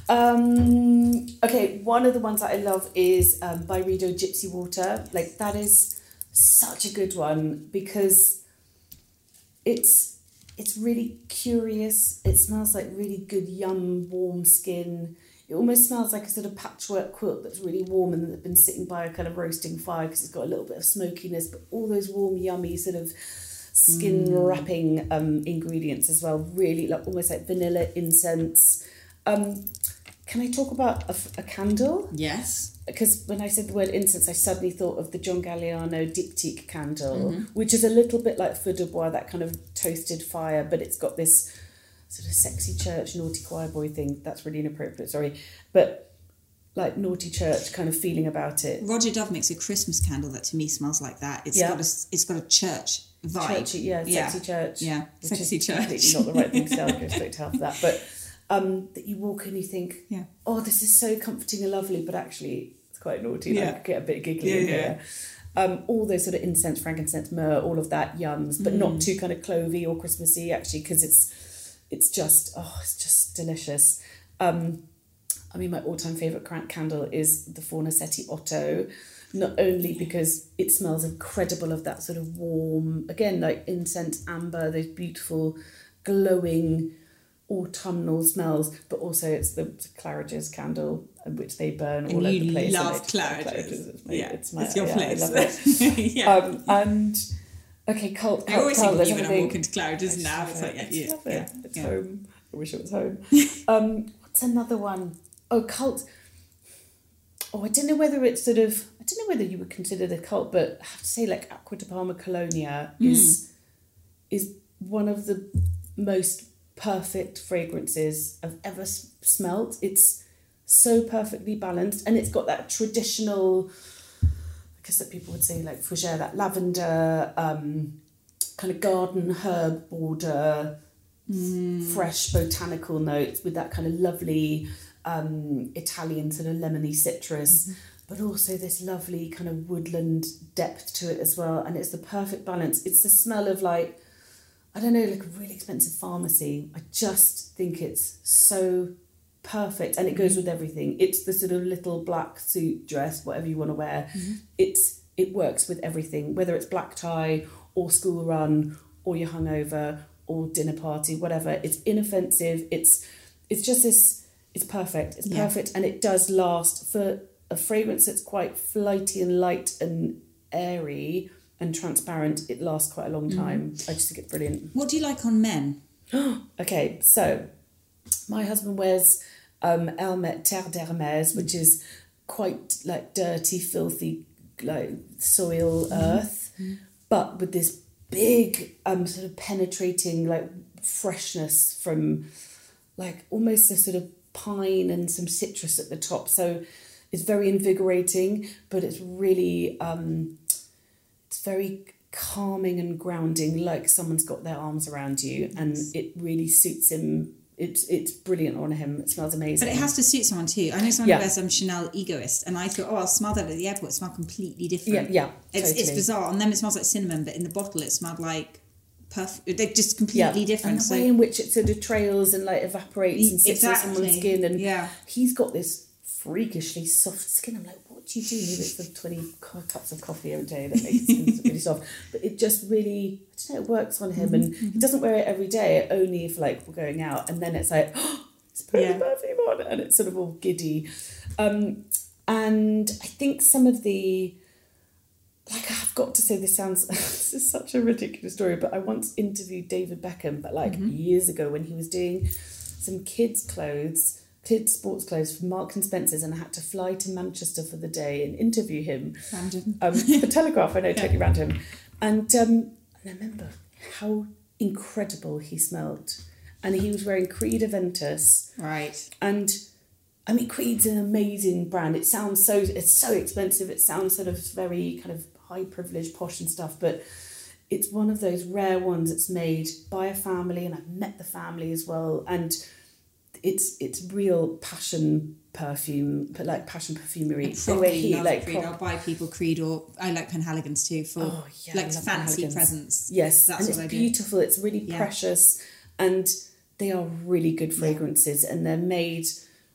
Um, okay, one of the ones that I love is um, by Rido Gypsy Water. Like, that is such a good one because it's it's really curious. It smells like really good, yum, warm skin. It almost smells like a sort of patchwork quilt that's really warm and that's been sitting by a kind of roasting fire because it's got a little bit of smokiness, but all those warm, yummy sort of skin wrapping um, ingredients as well. Really, like almost like vanilla incense. Um, can I talk about a, f- a candle? Yes. Because when I said the word incense, I suddenly thought of the John Galliano diptyque candle, Mm-hmm. which is a little bit like feu de bois, that kind of toasted fire, but it's got this sort of sexy church, naughty choir boy thing. That's really inappropriate, sorry. But like naughty church kind of feeling about it. Roger Dove makes a Christmas candle that to me smells like that. It's Yeah. got a it's got a church vibe. Churchy, yeah, sexy church. Yeah, which sexy is church. completely not the right thing to say. I'll go straight to hell for that. But um, that you walk and you think, Yeah. oh, this is so comforting and lovely, but actually it's quite naughty. Yeah. Like, get a bit giggly Yeah, in yeah. here. Um, all those sort of incense, frankincense, myrrh, all of that yums, but Mm. not too kind of clovey or Christmassy actually, because it's it's just oh, it's just delicious. Um, I mean, my all-time favourite cran- candle is the Fornasetti Otto, not only because it smells incredible of that sort of warm, again, like incense, amber, those beautiful, glowing autumnal smells, but also it's the Claridge's candle, which they burn all And over you the place. love and I just love Claridge's. It's my, Yeah, it's my, it's your yeah, place. I love it. Yeah. Um, and okay, cult. I cult, always cult, think of you let's when I think. walk into Claridge's I just now. love It's it. like, yeah, I just yeah, love it. yeah, It's yeah. home. I wish it was home. um, what's another one? Oh, cult. Oh, I don't know whether it's sort of. I don't know whether you would consider it a cult, but I have to say, like Acqua di Parma Colonia is is one of the most perfect fragrances I've ever s- smelt. It's so perfectly balanced, and it's got that traditional, I guess that people would say like fougere, that lavender, um, kind of garden herb border, fresh botanical notes with that kind of lovely um, Italian sort of lemony citrus, but also this lovely kind of woodland depth to it as well. And it's the perfect balance. It's the smell of like, I don't know, like a really expensive pharmacy. I just think it's so perfect, and it goes with everything. It's the sort of little black suit dress, whatever you want to wear. It's it works with everything, whether it's black tie or school run or you're hungover or dinner party, whatever. It's inoffensive. It's it's just this. It's perfect. It's Yeah. perfect, and it does last for a fragrance that's quite flighty and light and airy and transparent. It lasts quite a long time. I just think it's brilliant. What do you like on men? Okay, so my husband wears um, Hermès, Terre d'Hermès, which is quite like dirty, filthy, like soil earth, but with this big um, sort of penetrating like freshness from like almost a sort of pine and some citrus at the top. So it's very invigorating, but it's really um, it's very calming and grounding, like someone's got their arms around you, and it really suits him it's it's brilliant on him. It smells amazing. But it has to suit someone too. I know someone Yeah. who wears some Chanel Egoist, and I thought, oh, I'll smell that at the airport. It smells completely different. Yeah, yeah, It's totally. it's bizarre. On them, it smells like cinnamon, but in the bottle, it smelled like perf. They're just completely different. And the So way in which it sort of trails and like evaporates and sits Exactly. on someone's skin, and Yeah. he's got this freakishly soft skin. I'm like, what do you do? Maybe it's the twenty cups of coffee every day that makes his skin really soft. But it just really, I don't know, it works on him, and he doesn't wear it every day, only if like we're going out, and then it's like, oh, he's put Yeah. his perfume on, and it's sort of all giddy. Um, and I think some of the, like, I've got to say, this sounds, this is such a ridiculous story, but I once interviewed David Beckham, but like years ago when he was doing some kids' clothes, kids' sports clothes for Marks and Spencer's, and I had to fly to Manchester for the day and interview him. Random. Um, for Telegraph, I know, totally random. And, um, and I remember how incredible he smelled. And he was wearing Creed Aventus. right. And I mean, Creed's an amazing brand. It sounds so, it's so expensive. It sounds sort of very kind of high privileged, posh and stuff. But it's one of those rare ones that's made by a family. And I've met the family as well. And it's it's real passion perfume, but like passion perfumery. The way Probably he love like Creed. prop- I'll buy people Creed, or I like Penhaligon's too for Oh, yeah, I like love fancy Penhaligon's. presents. Yes, That's and what it's I do. beautiful. It's really Yeah. precious, and they are really good fragrances, and they're made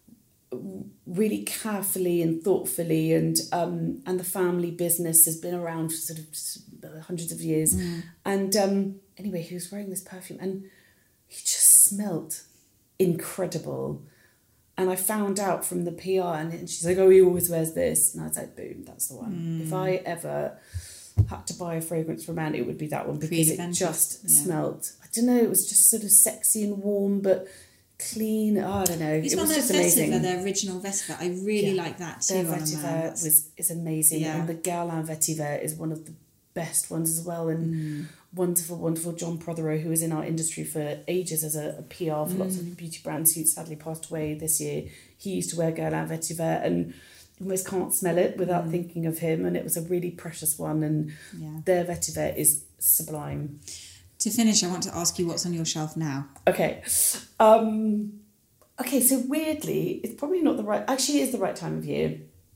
really carefully and thoughtfully, and um and the family business has been around for sort of hundreds of years. Mm. And um anyway, he was wearing this perfume, and he just smelt incredible. And I found out from the P R, and she's like, oh, he always wears this. And I was like, boom, that's the one. Mm. If I ever had to buy a fragrance for a man, it would be that one, because Creed it Aventus, just yeah. smelt, I don't know, it was just sort of sexy and warm, but clean. Oh, I don't know. You It smell was their just amazing. vetiver, their original vetiver. I really Yeah. like that too. Their on a man. vetiver That's- was is amazing, Yeah. and the Guerlain vetiver is one of the best ones as well. And Mm. wonderful, wonderful John Prothero, who was in our industry for ages as a, a P R for lots Mm. of beauty brands, who sadly passed away this year. He used to wear Guerlain vetiver, and you almost can't smell it without thinking of him. And it was a really precious one, and Yeah. their vetiver is sublime. To finish, I want to ask you what's on your shelf now. Okay. Um, okay, so weirdly, it's probably not the right, actually it is the right time of year.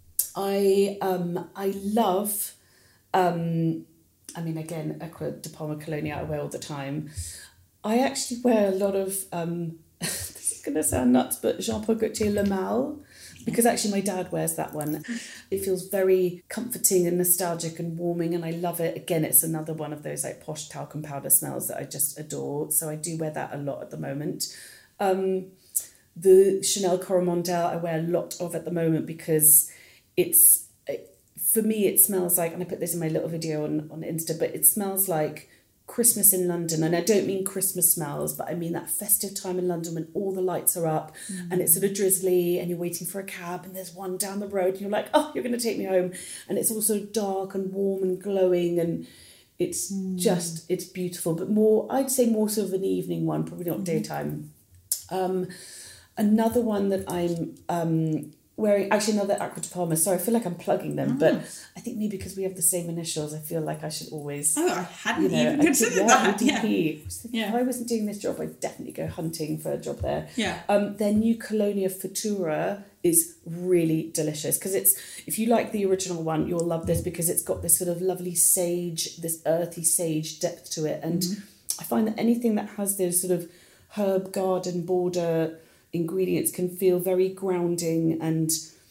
I um I love, um, I mean, again, Acqua di Palma Colonia I wear all the time. I actually wear a lot of, um, this is going to sound nuts, but Jean-Paul Gaultier Le Mal, because actually my dad wears that one. It feels very comforting and nostalgic and warming, and I love it. Again, it's another one of those like posh talcum powder smells that I just adore. So I do wear that a lot at the moment. Um, the Chanel Coromandel I wear a lot of at the moment, because it's, for me, it smells like, and I put this in my little video on, on Insta, but it smells like Christmas in London. And I don't mean Christmas smells, but I mean that festive time in London when all the lights are up and it's sort of drizzly and you're waiting for a cab and there's one down the road and you're like, oh, you're going to take me home. And it's all sort of dark and warm and glowing, and it's just, it's beautiful. But more, I'd say more sort of an evening one, probably not daytime. Um, another one that I'm um, wearing, actually another Acqua di Palma. Sorry, I feel like I'm plugging them, but I think maybe because we have the same initials, I feel like I should always. Oh, I hadn't You know, even I did- considered yeah, that. D P. Yeah. I was thinking, Yeah. If I wasn't doing this job, I'd definitely go hunting for a job there. Yeah. Um, their new Colonia Futura is really delicious, because it's, if you like the original one, you'll love this, because it's got this sort of lovely sage, this earthy sage depth to it. And I find that anything that has those sort of herb garden border ingredients can feel very grounding and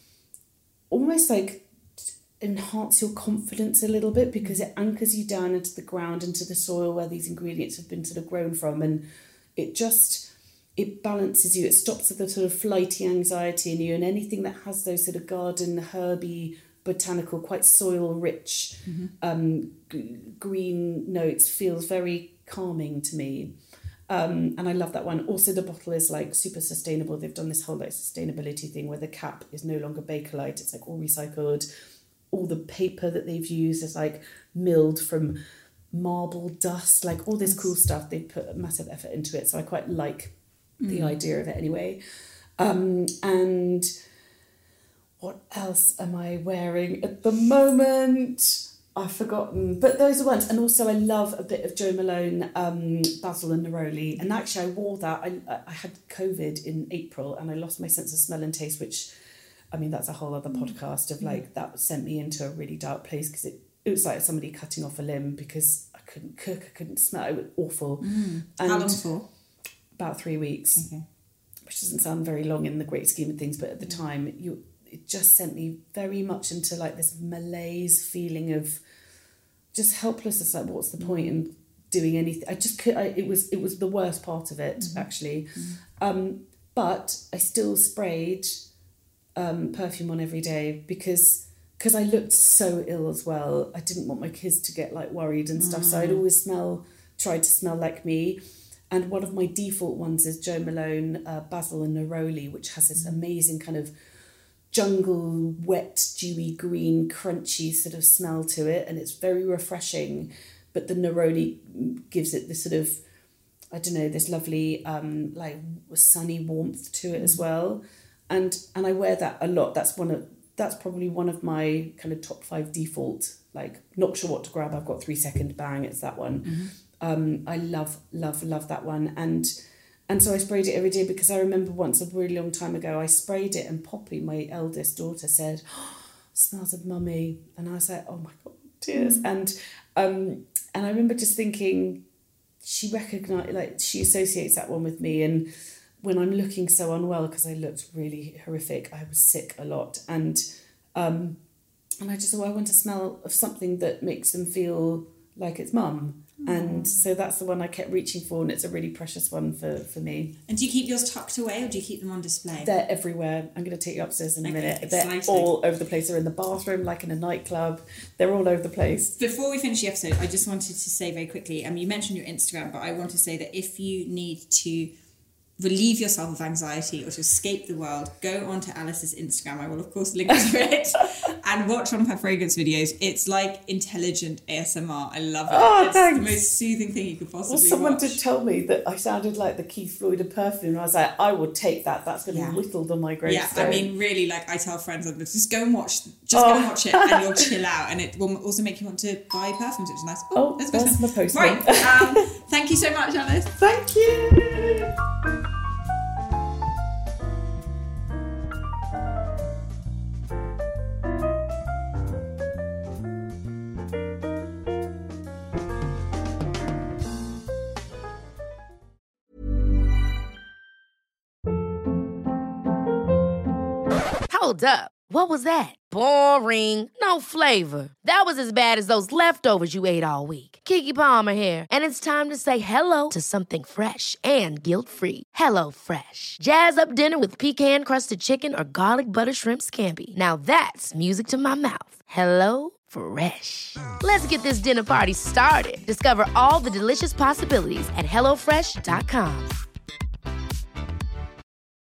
almost like enhance your confidence a little bit, because it anchors you down into the ground, into the soil where these ingredients have been sort of grown from, and it just, it balances you. It stops the sort of flighty anxiety in you, and anything that has those sort of garden, herby, botanical, quite soil rich um, g- green notes feels very calming to me. Um, and I love that one. Also, the bottle is like super sustainable. They've done this whole like sustainability thing where the cap is no longer Bakelite. It's like all recycled. All the paper that they've used is like milled from marble dust, like all this cool stuff. They put a massive effort into it. So I quite like the idea of it anyway. Um, and what else am I wearing at the moment? I've forgotten, but those are ones. And also I love a bit of Jo Malone, um, Basil and Neroli. And actually I wore that. I, I had COVID in April and I lost my sense of smell and taste, which, I mean, that's a whole other podcast of like, that sent me into a really dark place because it, it was like somebody cutting off a limb because I couldn't cook, I couldn't smell, it was awful. Mm. And How long for? About three weeks, okay. Which doesn't sound very long in the great scheme of things, but at the mm. time, you it just sent me very much into like this malaise feeling of just helplessness. Like, what's the point in doing anything? I just could. I, it was it was the worst part of it, mm-hmm. actually. Mm-hmm. Um, but I still sprayed um, perfume on every day because because I looked so ill as well. I didn't want my kids to get like worried and stuff. Mm. So I'd always smell, tried to smell like me. And one of my default ones is Jo Malone, uh, Basil and Neroli, which has this amazing kind of jungle, wet, dewy, green, crunchy sort of smell to it. And it's very refreshing. But the Neroli gives it this sort of, I don't know, this lovely um, like sunny warmth to it as well. And and I wear that a lot. That's one of that's probably one of my kind of top five default, like not sure what to grab. I've got three second bang. It's that one. Mm-hmm. Um, I love, love, love that one. And and so I sprayed it every day because I remember once a really long time ago, I sprayed it and Poppy, my eldest daughter, said, oh, smells of mummy. And I was like, oh my God, tears. Mm. And um, and I remember just thinking, she recognised, like she associates that one with me. And when I'm looking so unwell, because I looked really horrific, I was sick a lot. And um, and I just thought, oh, I want to smell of something that makes them feel like it's mum. And so that's the one I kept reaching for, and it's a really precious one for, for me. And do you keep yours tucked away or do you keep them on display? They're everywhere. I'm going to take you upstairs in a okay, minute. exciting. They're all over the place. They're in the bathroom, like in a nightclub. They're all over the place. Before we finish the episode, I just wanted to say very quickly, um, you mentioned your Instagram, but I want to say that if you need to relieve yourself of anxiety or to escape the world, go onto Alice's Instagram. I will, of course, link to it and watch one of her fragrance videos. It's like intelligent A S M R. I love it. Oh, it's thanks. the most soothing thing you could possibly Well, someone watch. did tell me that I sounded like the Keith Floyd of perfume. And I was like, I would take that. That's going to Yeah. be whittled on my gravestone. Yeah, I mean, really, like I tell friends, like, just go and watch, just oh. go and watch it, and you'll chill out, and it will also make you want to buy perfumes, which is nice. Oh, Ooh, let's go. that's my postman. Right. Um, thank you so much, Alice. Thank you. Hold up. What was that? Boring. No flavor. That was as bad as those leftovers you ate all week. Keke Palmer here, and it's time to say hello to something fresh and guilt-free. Hello Fresh. Jazz up dinner with pecan-crusted chicken or garlic butter shrimp scampi. Now that's music to my mouth. Hello Fresh. Let's get this dinner party started. Discover all the delicious possibilities at hello fresh dot com.